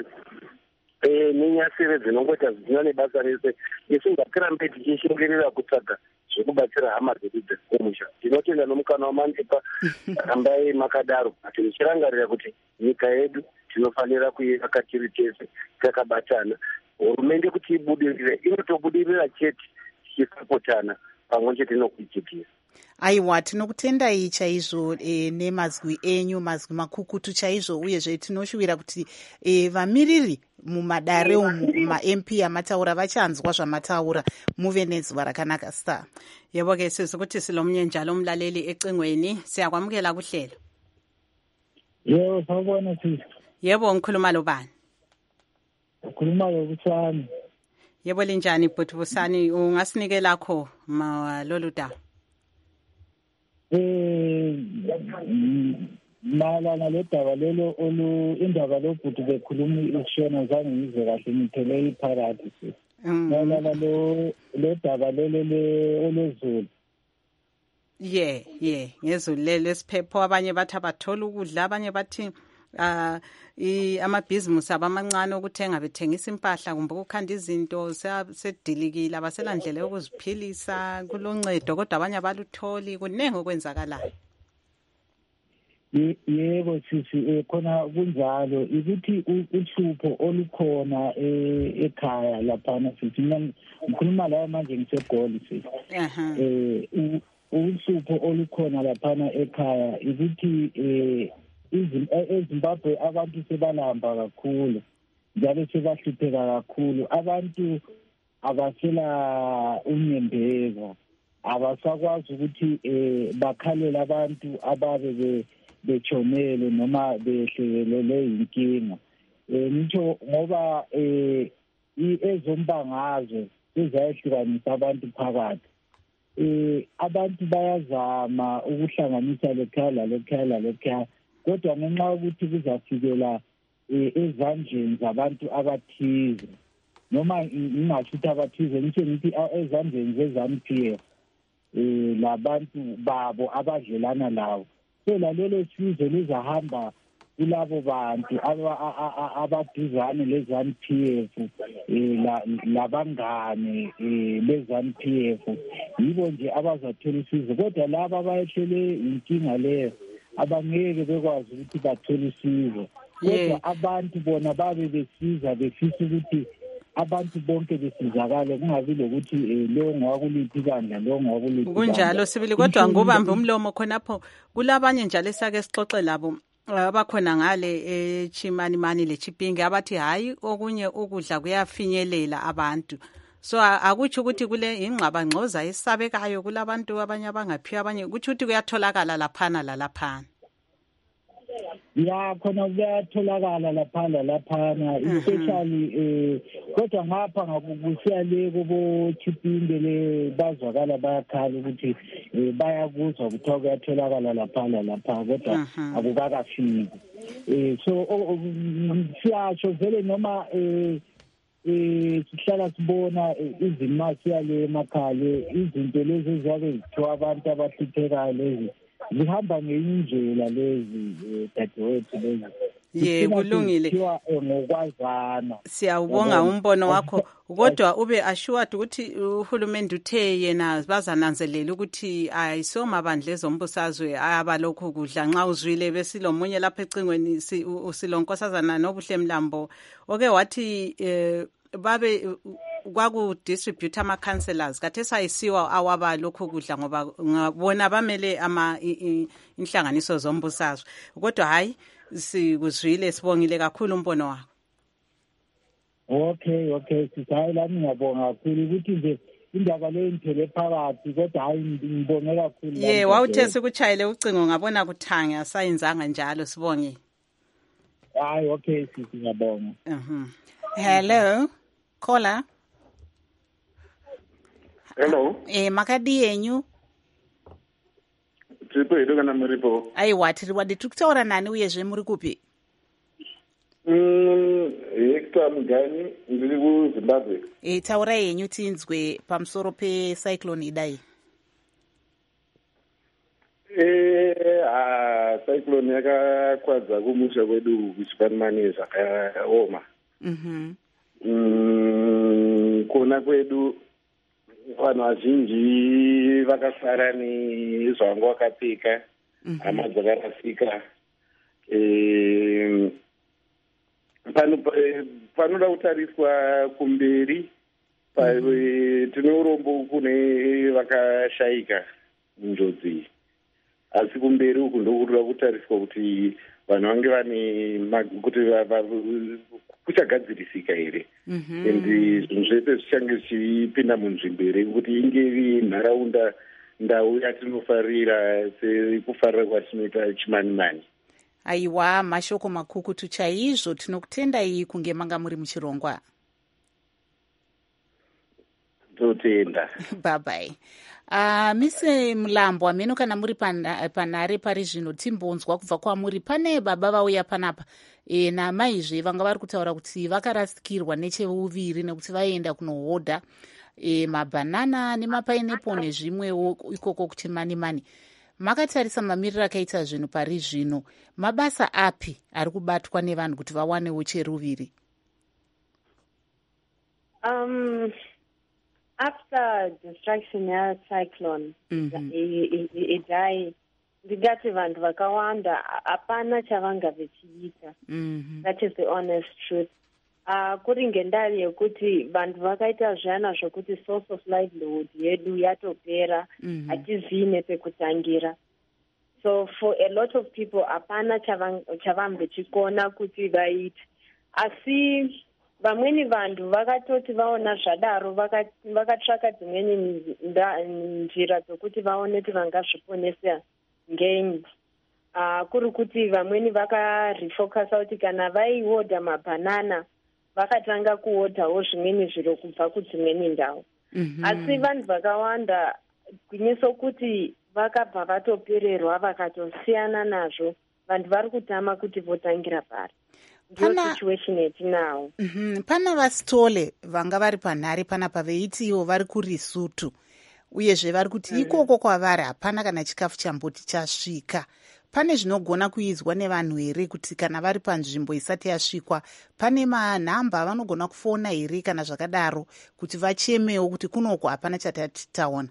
nenyasire dzinongoita zvidina nebasa rese. Isu ngatirambe tichishingirira kutsvaga zvekubatsira hama dzedu dzekumusha. Tinotenda nomukana wamandepa rambai makadaro, ati tichirangarira kuti nyika yedu tinofanira kuiaka tiri tese takabatana. Hurumende kuti ibudirire inotobudirira chete tichisapotana pamwe chete nokuichitira. Aiwa, tinokutendai chaizvo nemazwi enyu, mazwi makukutu chaizvo, uyezve tinoshuvira kuti vamiriri mumadare umu ma-MP amataura vachanzwa zvamataura. Muve nezuva rakanaka star. Yebo ke sizokuthi silomnye njalo umlaleli ecingweni, siyakwamukela kuhlelo. Yebo, sawubona sisi. Yebo, ngikhuluma lobani? Ukhuluma loBusani. Yebo, linjani bhuti Busani? Ungasinikela kho lolu daba? Malana ledaba lelo indaba lobhuti bekhuluma ishona zange ngize kahle ngithele iphakathi. Malana ledaba lelo olezulu. Ngezulu lesiphepho, abanye bathi abathola ukudla, abanye bathi amabhizimusi abamancane ukuthenga bethengisa impahla kumbe ukukhanda izinto sedilikile, abaselandlela yokuziphilisa kuloncedo, kodwa abanye abalutholi. Kunenge okwenzakalayo. Yebo sisi, khona kunjalo, ukuthi uhlupho olukhona ekhaya laphana sisi, ngikhuluma la manje ngiseGoli sisi. Uhlupho olukhona laphana ekhaya ukuthi eZimbabwe abantu sebalamba kakhulu njalo sebahlupheka kakhulu. Abantu abasela unyembeko, abasakwazi ukuthi bakhalela abantu ababe betshonele noma behlekelele yinkinga. Ngitsho ngoba ezombangazwe ezayehlukanisa abantu phakathi. Abantu bayazama ukuhlanganisa lekhaya lalekhaya, kodwa ngenxa yokuthi kuzafikela ezandleni zabantu abathize, noma ngingashithi abathize, ngithi ezandleni ze-ZANU-PF, labantu babo abadlelana lawo. So lalelo sizwe lizahamba kulabo bantu abaduzane le-ZANU-PF, labangane le-ZANU-PF, yibo nje abazathola usizo. Kodwa laba abayehlele inkinga leyo abangeke bekwazi ukuthi bathole usizo. Kodwa abantu bona babe besiza befisa ukuthi abantu bonke besizakale, kungabi lokuthi lo ngwakuliphi bandla lo ngwakuliphi. Kunjalo sibili, kodwa ngobambe umlomo khonapho kulabanye njalo esake sixoxe labo abakhona ngale eChimani Mani leChipinge abathi hayi okunye ukudla kuyafinyelela abantu. so akutsho ukuthi kule ingxabangxoza esabekayo kulabantu abanye abangaphiwa abanye kutsho ukuthi kuyatholakala laphana lalaphana. Ya khona kuyatholakala laphana especially kodwa ngapha ngakusiya le kubo Chipinge le bazwakala bayakhala ukuthi bayakuzwa kuthiwa kuyatholakala lapha kodwa akukakafiki. So siyasho vele noma sihlala sibona izimasi yale emakhaya izinto lezi eziyabe zithiwa abantu abahluphekayo lezi zihamba ngendlela lezi dadewethu lezi. Kulungile. Ngokwazana. Siyawubonga umbono wakho kodwa ube assured ukuthi uhulumende uthe yena bazananzelela ukuthi ayisoma bandla ezombusazwe abalokho kudla. Nxa uzwile besilomunye lapha ecingweni usilonkosazana nobuhle Mlambo oke wathi babe kwaku distribute ama councillors kathe sayisiwa awaba lokho kudla ngoba ngabona bamele inhlanganiso zombusazwe kodwa hayi sikuzwile sibongile kakhulu umbono wakho. Okay sisayi lami ngiyabonga kakhulu ukuthi nje indaba le inthele phakathi kodwa hayi ngibonge kakhulu. Wawuthe sikuchayele ucingo ngabona kuthange asayenzanga njalo sibonge. Hayi okay ngiyabonga. Hello caller. Hello. Makadi yenyu. Tripo ido kana muripo. Aiwa tiri wadi tukutaura nani uyezve muri kupi? Hector Mugani ndiri ku Zimbabwe. Taura yenyu tinzwe pamusoro pe-cyclone idai. Cyclone yakakwadza kumusha kwedu kuChipanimani zvakaoma. Kona kwedu vanhu vazhinji vakasara nezvangu vakapfeka hama dzakarasika. Panoda kutariswa kumberi tine urombo kune vakashayika munjodzi asi kumberi uku ndokuda kutariswa kuti vanhu vange vane kuti kuchagadzirisika here and zvinhu zvese zvichange zvichipinda munzvimbo here kuti inge iri nharaunda ndau yatinofarira sekufarira kwatinoita Chimanimani. Aiwa mashoko makukutu chaizvo tinokutendai kunge manga muri muchirongwa. Totenda. Bye bye. Mise Mlambo ameno kana muri panhare pari zvino timbonzwa kubva kwamuri pane baba vauya panapa namaizve vanga vari kutaura kuti vakarasikirwa necheuviri nekuti vaenda kunohodha mabhanana nemapineapple nezvimwewo ikoko kuChimanimani. Makatarisa mamiriro akaita zvinhu pari zvino mabasa api ari kubatwa nevanhu kuti vawanewo cheruviri? After destruction ya cyclone idai ndigati vanhu vakawanda hapana chavanga vechiita. That is the honest truth. Kuri ngendaa yekuti vanhu vakaita zviyana zvokuti source of livelihood yedu yatopera hatizivi nepekutangira. So for a lot of people hapana chavamvechikona kuti vaite. Asi vamweni vanhu vakatoti vaona zvadaro vakatsvaka dzimweni njira dzokuti vaone kuti vangazviponesa ngenyi. Kuri kuti vamweni vakarefocusa kuti kana vaihodha mabhanana vakatanga kuhodhawo zvimweni zviro kubva kudzimweni ndau. Asi vanhu vakawanda gwinyiso kuti vakabva vatopererwa vakatosiyana nazvo. Vanhu vari kutama kuti votangira pari. Situation yetinawo. Pana vasitole vanga vari panhare panapa veiti ivo vari kuResotho uyezve vari kuti ikoko kwavari hapana kana chikafu chamboti chasvika. Pane zvinogona kuizwa nevanhu here kuti kana vari panzvimbo isati yasvikwa pane manhamba vanogona kufona here kana zvakadaro kuti vachemewo kuti kunoko hapana chatati taona?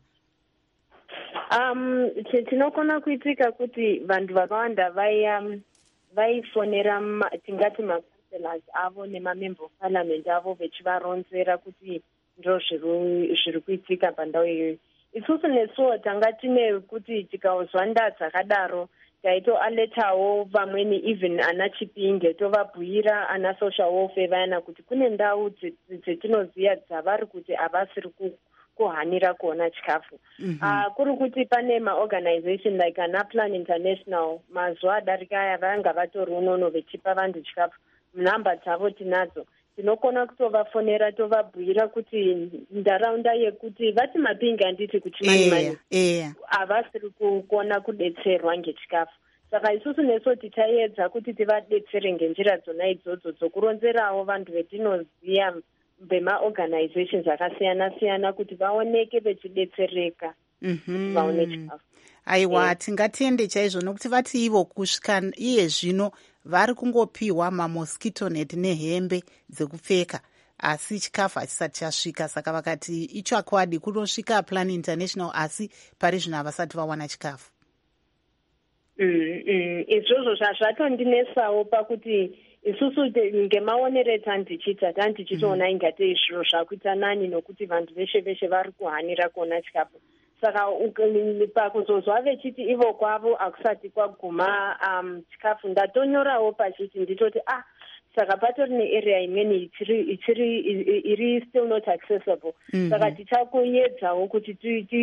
Tinokona kuitika kuti vanhu vakawanda vaifonera tingati macounselors avo nemamember of parliament avo vechivaronzera kuti ndo zviri kuitika pandau iyoyo. Isusu nesuwo tanga tine kuti tikauzwa ndaa dzakadaro daito aletawo vamweni even ana Chipinge tovabhuira ana social welfare vayana kuti kune ndau dzetinoziya dzavari kuti avasiri kuhanira kuona chikafu. Kuri kuti pane maorganization like Anaplan International mazuva adarika aya vanga vatori unono vechipa vantu chikafu. Namba dzavo tinadzo. Tinokona kutovafonera tovabhuira kuti ndaraunda yekuti vati Mapinge anditi kuchimani avasiri kukona kudetserwa ngechikafu. Saka isusu neso titaedza kuti tivadetsere ngenjira dzona idzodzo dzokuronzerawo vantu vetinoziya vemaorganizations akasiyana-siyana kuti vaoneke vechidetsereka vaone chikafu. Aiwa, tingatiende chaizvo nokuti vati ivo kusvika iye zvino vari kungopiwa mamosquito net nehembe dzekupfeka asi chikafu hachisati chasvika. Saka vakati ichokwadi kunosvika Plan International asi pari zvino havasati vawana chikafu. Izvozvo zvatondinesawo pakuti isusu ngemaonero tandichitoona ingatei zviro zvakuita nani nokuti vantu veshe vari kuhanira kuona chikafu. Saka pakuzozwa vechiti ivo kwavo akusati kwaguma chikafu ndatonyorawo pachiti nditoti saka patori nearea imweni iri still not accessible. Saka tichakuedzawo kuti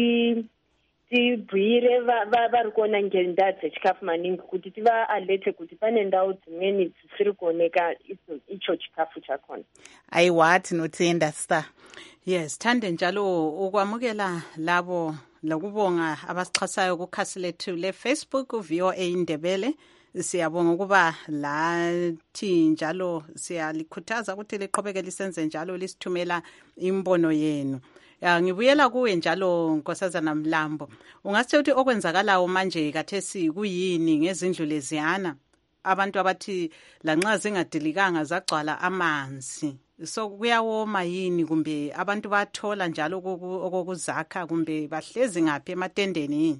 tibhuire vari kuona ngendaa dzechikafu maningi kuti tivaalete kuti pane ndau dzimweni dzisiri kuoneka icho chikafu chakona. Aiwa, tinotenda star. Yes, thande njalo ukwamukela labo lokubonga abasixhasayo kukhasi lethu le-Facebook VOA Indebele. Siyabonga ukuba lathi njalo siyalikhuthaza ukuthi liqhubeke lisenze njalo lisithumela imbono yenu. Ngibuyela kuwe njalo Nkosazana Mlambo. Ungasithe ukuthi okwenzakalayo manje kathesi kuyini ngezindlu leziyana abantu abathi lanxa zingadilikanga zagcwala amanzi. So kuyawoma yini kumbe abantu bathola njalo okokuzakha kumbe bahlezi ngaphi ematendeni yini?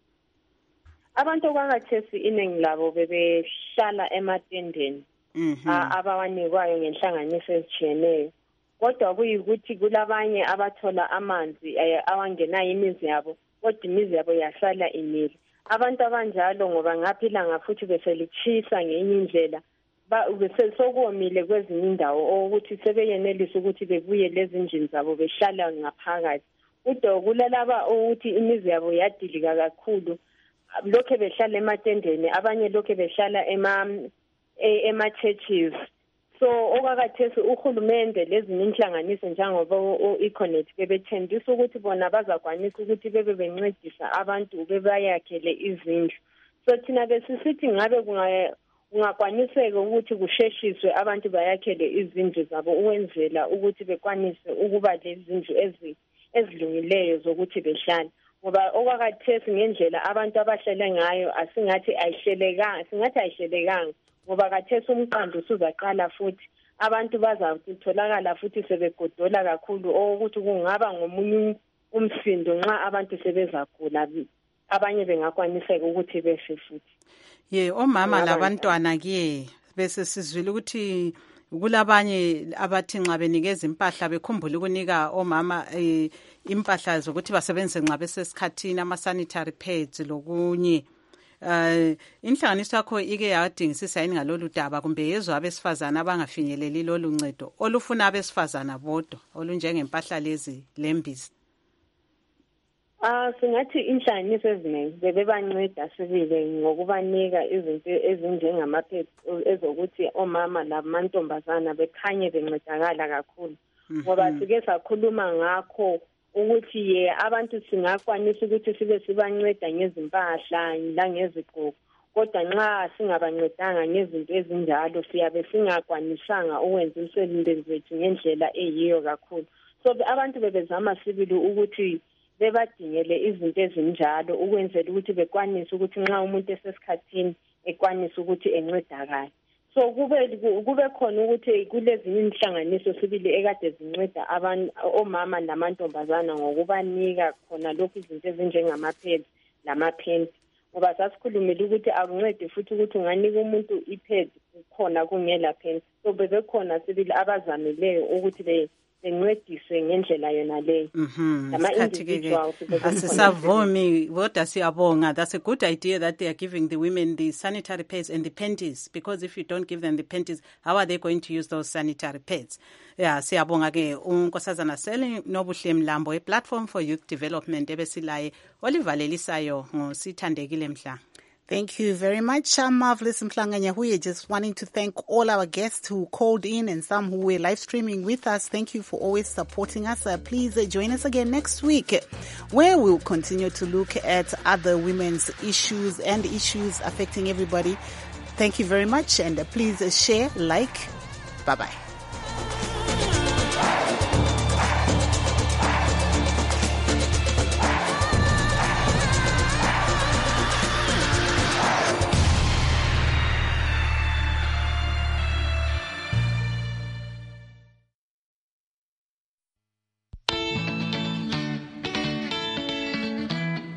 Abantu kwakathesi iningi labo bebehlala ematendeni abawanikwayo ngenhlanganiso ezitshiyeneyo. Kodwa kuyikuthi kulabanye abathola amanzi awangenayo imizi yabo kodwa imizi yabo yahlala imile. Abantu abanjalo ngoba ngaphilanga futhi beselitshisa ngenye indlela sokuwomile kwezinye indawo ukuthi sebeyenelisa ukuthi bebuye lezi ndlini zabo behlala ngaphakathi. Kodwa kulalaba ukuthi imizi yabo yadilika kakhulu lokho behlala ematendeni abanye lokho behlala ema-churches. So okwakathesi uhulumende lezinye inhlanganiso njengoba o-Econet bebethendisa ukuthi bona bazakwanisa ukuthi bebe bencedisa abantu bebayakhele izindlu. So thina besisithi ngabe kungakwaniseka ukuthi kusheshiswe abantu bayakhele izindlu zabo ukwenzela ukuthi bekwanise ukuba lezindlu ezilungileyo zokuthi behlale. Ngoba okwakathesi ngendlela abantu abahlele ngayo asingathi ayihlelekanga ngoba kathesi umqando usuzaqala futhi abantu bazatholakala futhi sebegodola kakhulu ukuthi kungaba ngomunye umsindo nxa abantu sebezagula abanye bengakwaniseka ukuthi befe futhi. Omama labantwana ke bese sizwile ukuthi kulabanye abathi nxa benikeza impahla bekhumbula ukunika omama impahla zokuthi basebenzise nxa besesikhathini ama-sanitary pads lokunye. Inhlanganiso yakho ike yadingisisa yini ngalolu daba kumbe yezwa abesifazana abangafinyeleli lolu ncedo olufuna abesifazana bodwa olunjengempahla lezi lembizi? Singathi inhlanganiso eziningi bebebanceda sibili ngokubanika izinto ezinjengama-pads ezokuthi omama lamantombazana bekhanye bencedakala kakhulu. Ngoba sike sakhuluma ngakho ukuthi abantu singakwanisa ukuthi sibe sibanceda ngezimpahla langezigqoko kodwa nxa singabancedanga ngezinto ezinjalo siyabe singakwanisanga ukwenza umsebenzi wethu ngendlela eyiyo kakhulu. So abantu bebezama sibili ukuthi bebadingele izinto ezinjalo ukwenzela ukuthi bekwanise ukuthi nxa umuntu esesikhathini ekwanise ukuthi encedakale. So kube khona ukuthi kulezinye inhlanganiso sibili ekade zinceda omama namantombazana ngokubanika khona lokhu izinto ezinjengama-pads lama-pants. Ngoba sasikhulumile ukuthi akuncede futhi ukuthi unganika umuntu i-pad khona kungela pants. So bebekhona sibili abazamileyo ukuthi bencediswe ngendlela yona leyo ama-individuals. Asisavumi kodwa siyabonga. That's a good idea that they are giving the women the sanitary pads and the panties, because if you don't give them the panties, how are they going to use those sanitary pads? Yeah, siyabonga ke unkosazana Sally Nobuhle Mlambo, a platform for youth development ebesilaye olivalelisayo ngosithandekile Mhla. Thank you very much, Marvelous Mhlanganya. We are just wanting to thank all our guests who called in and some who were live streaming with us. Thank you for always supporting us. Please join us again next week, where we'll continue to look at other women's issues and issues affecting everybody. Thank you very much, and please share, like. Bye-bye.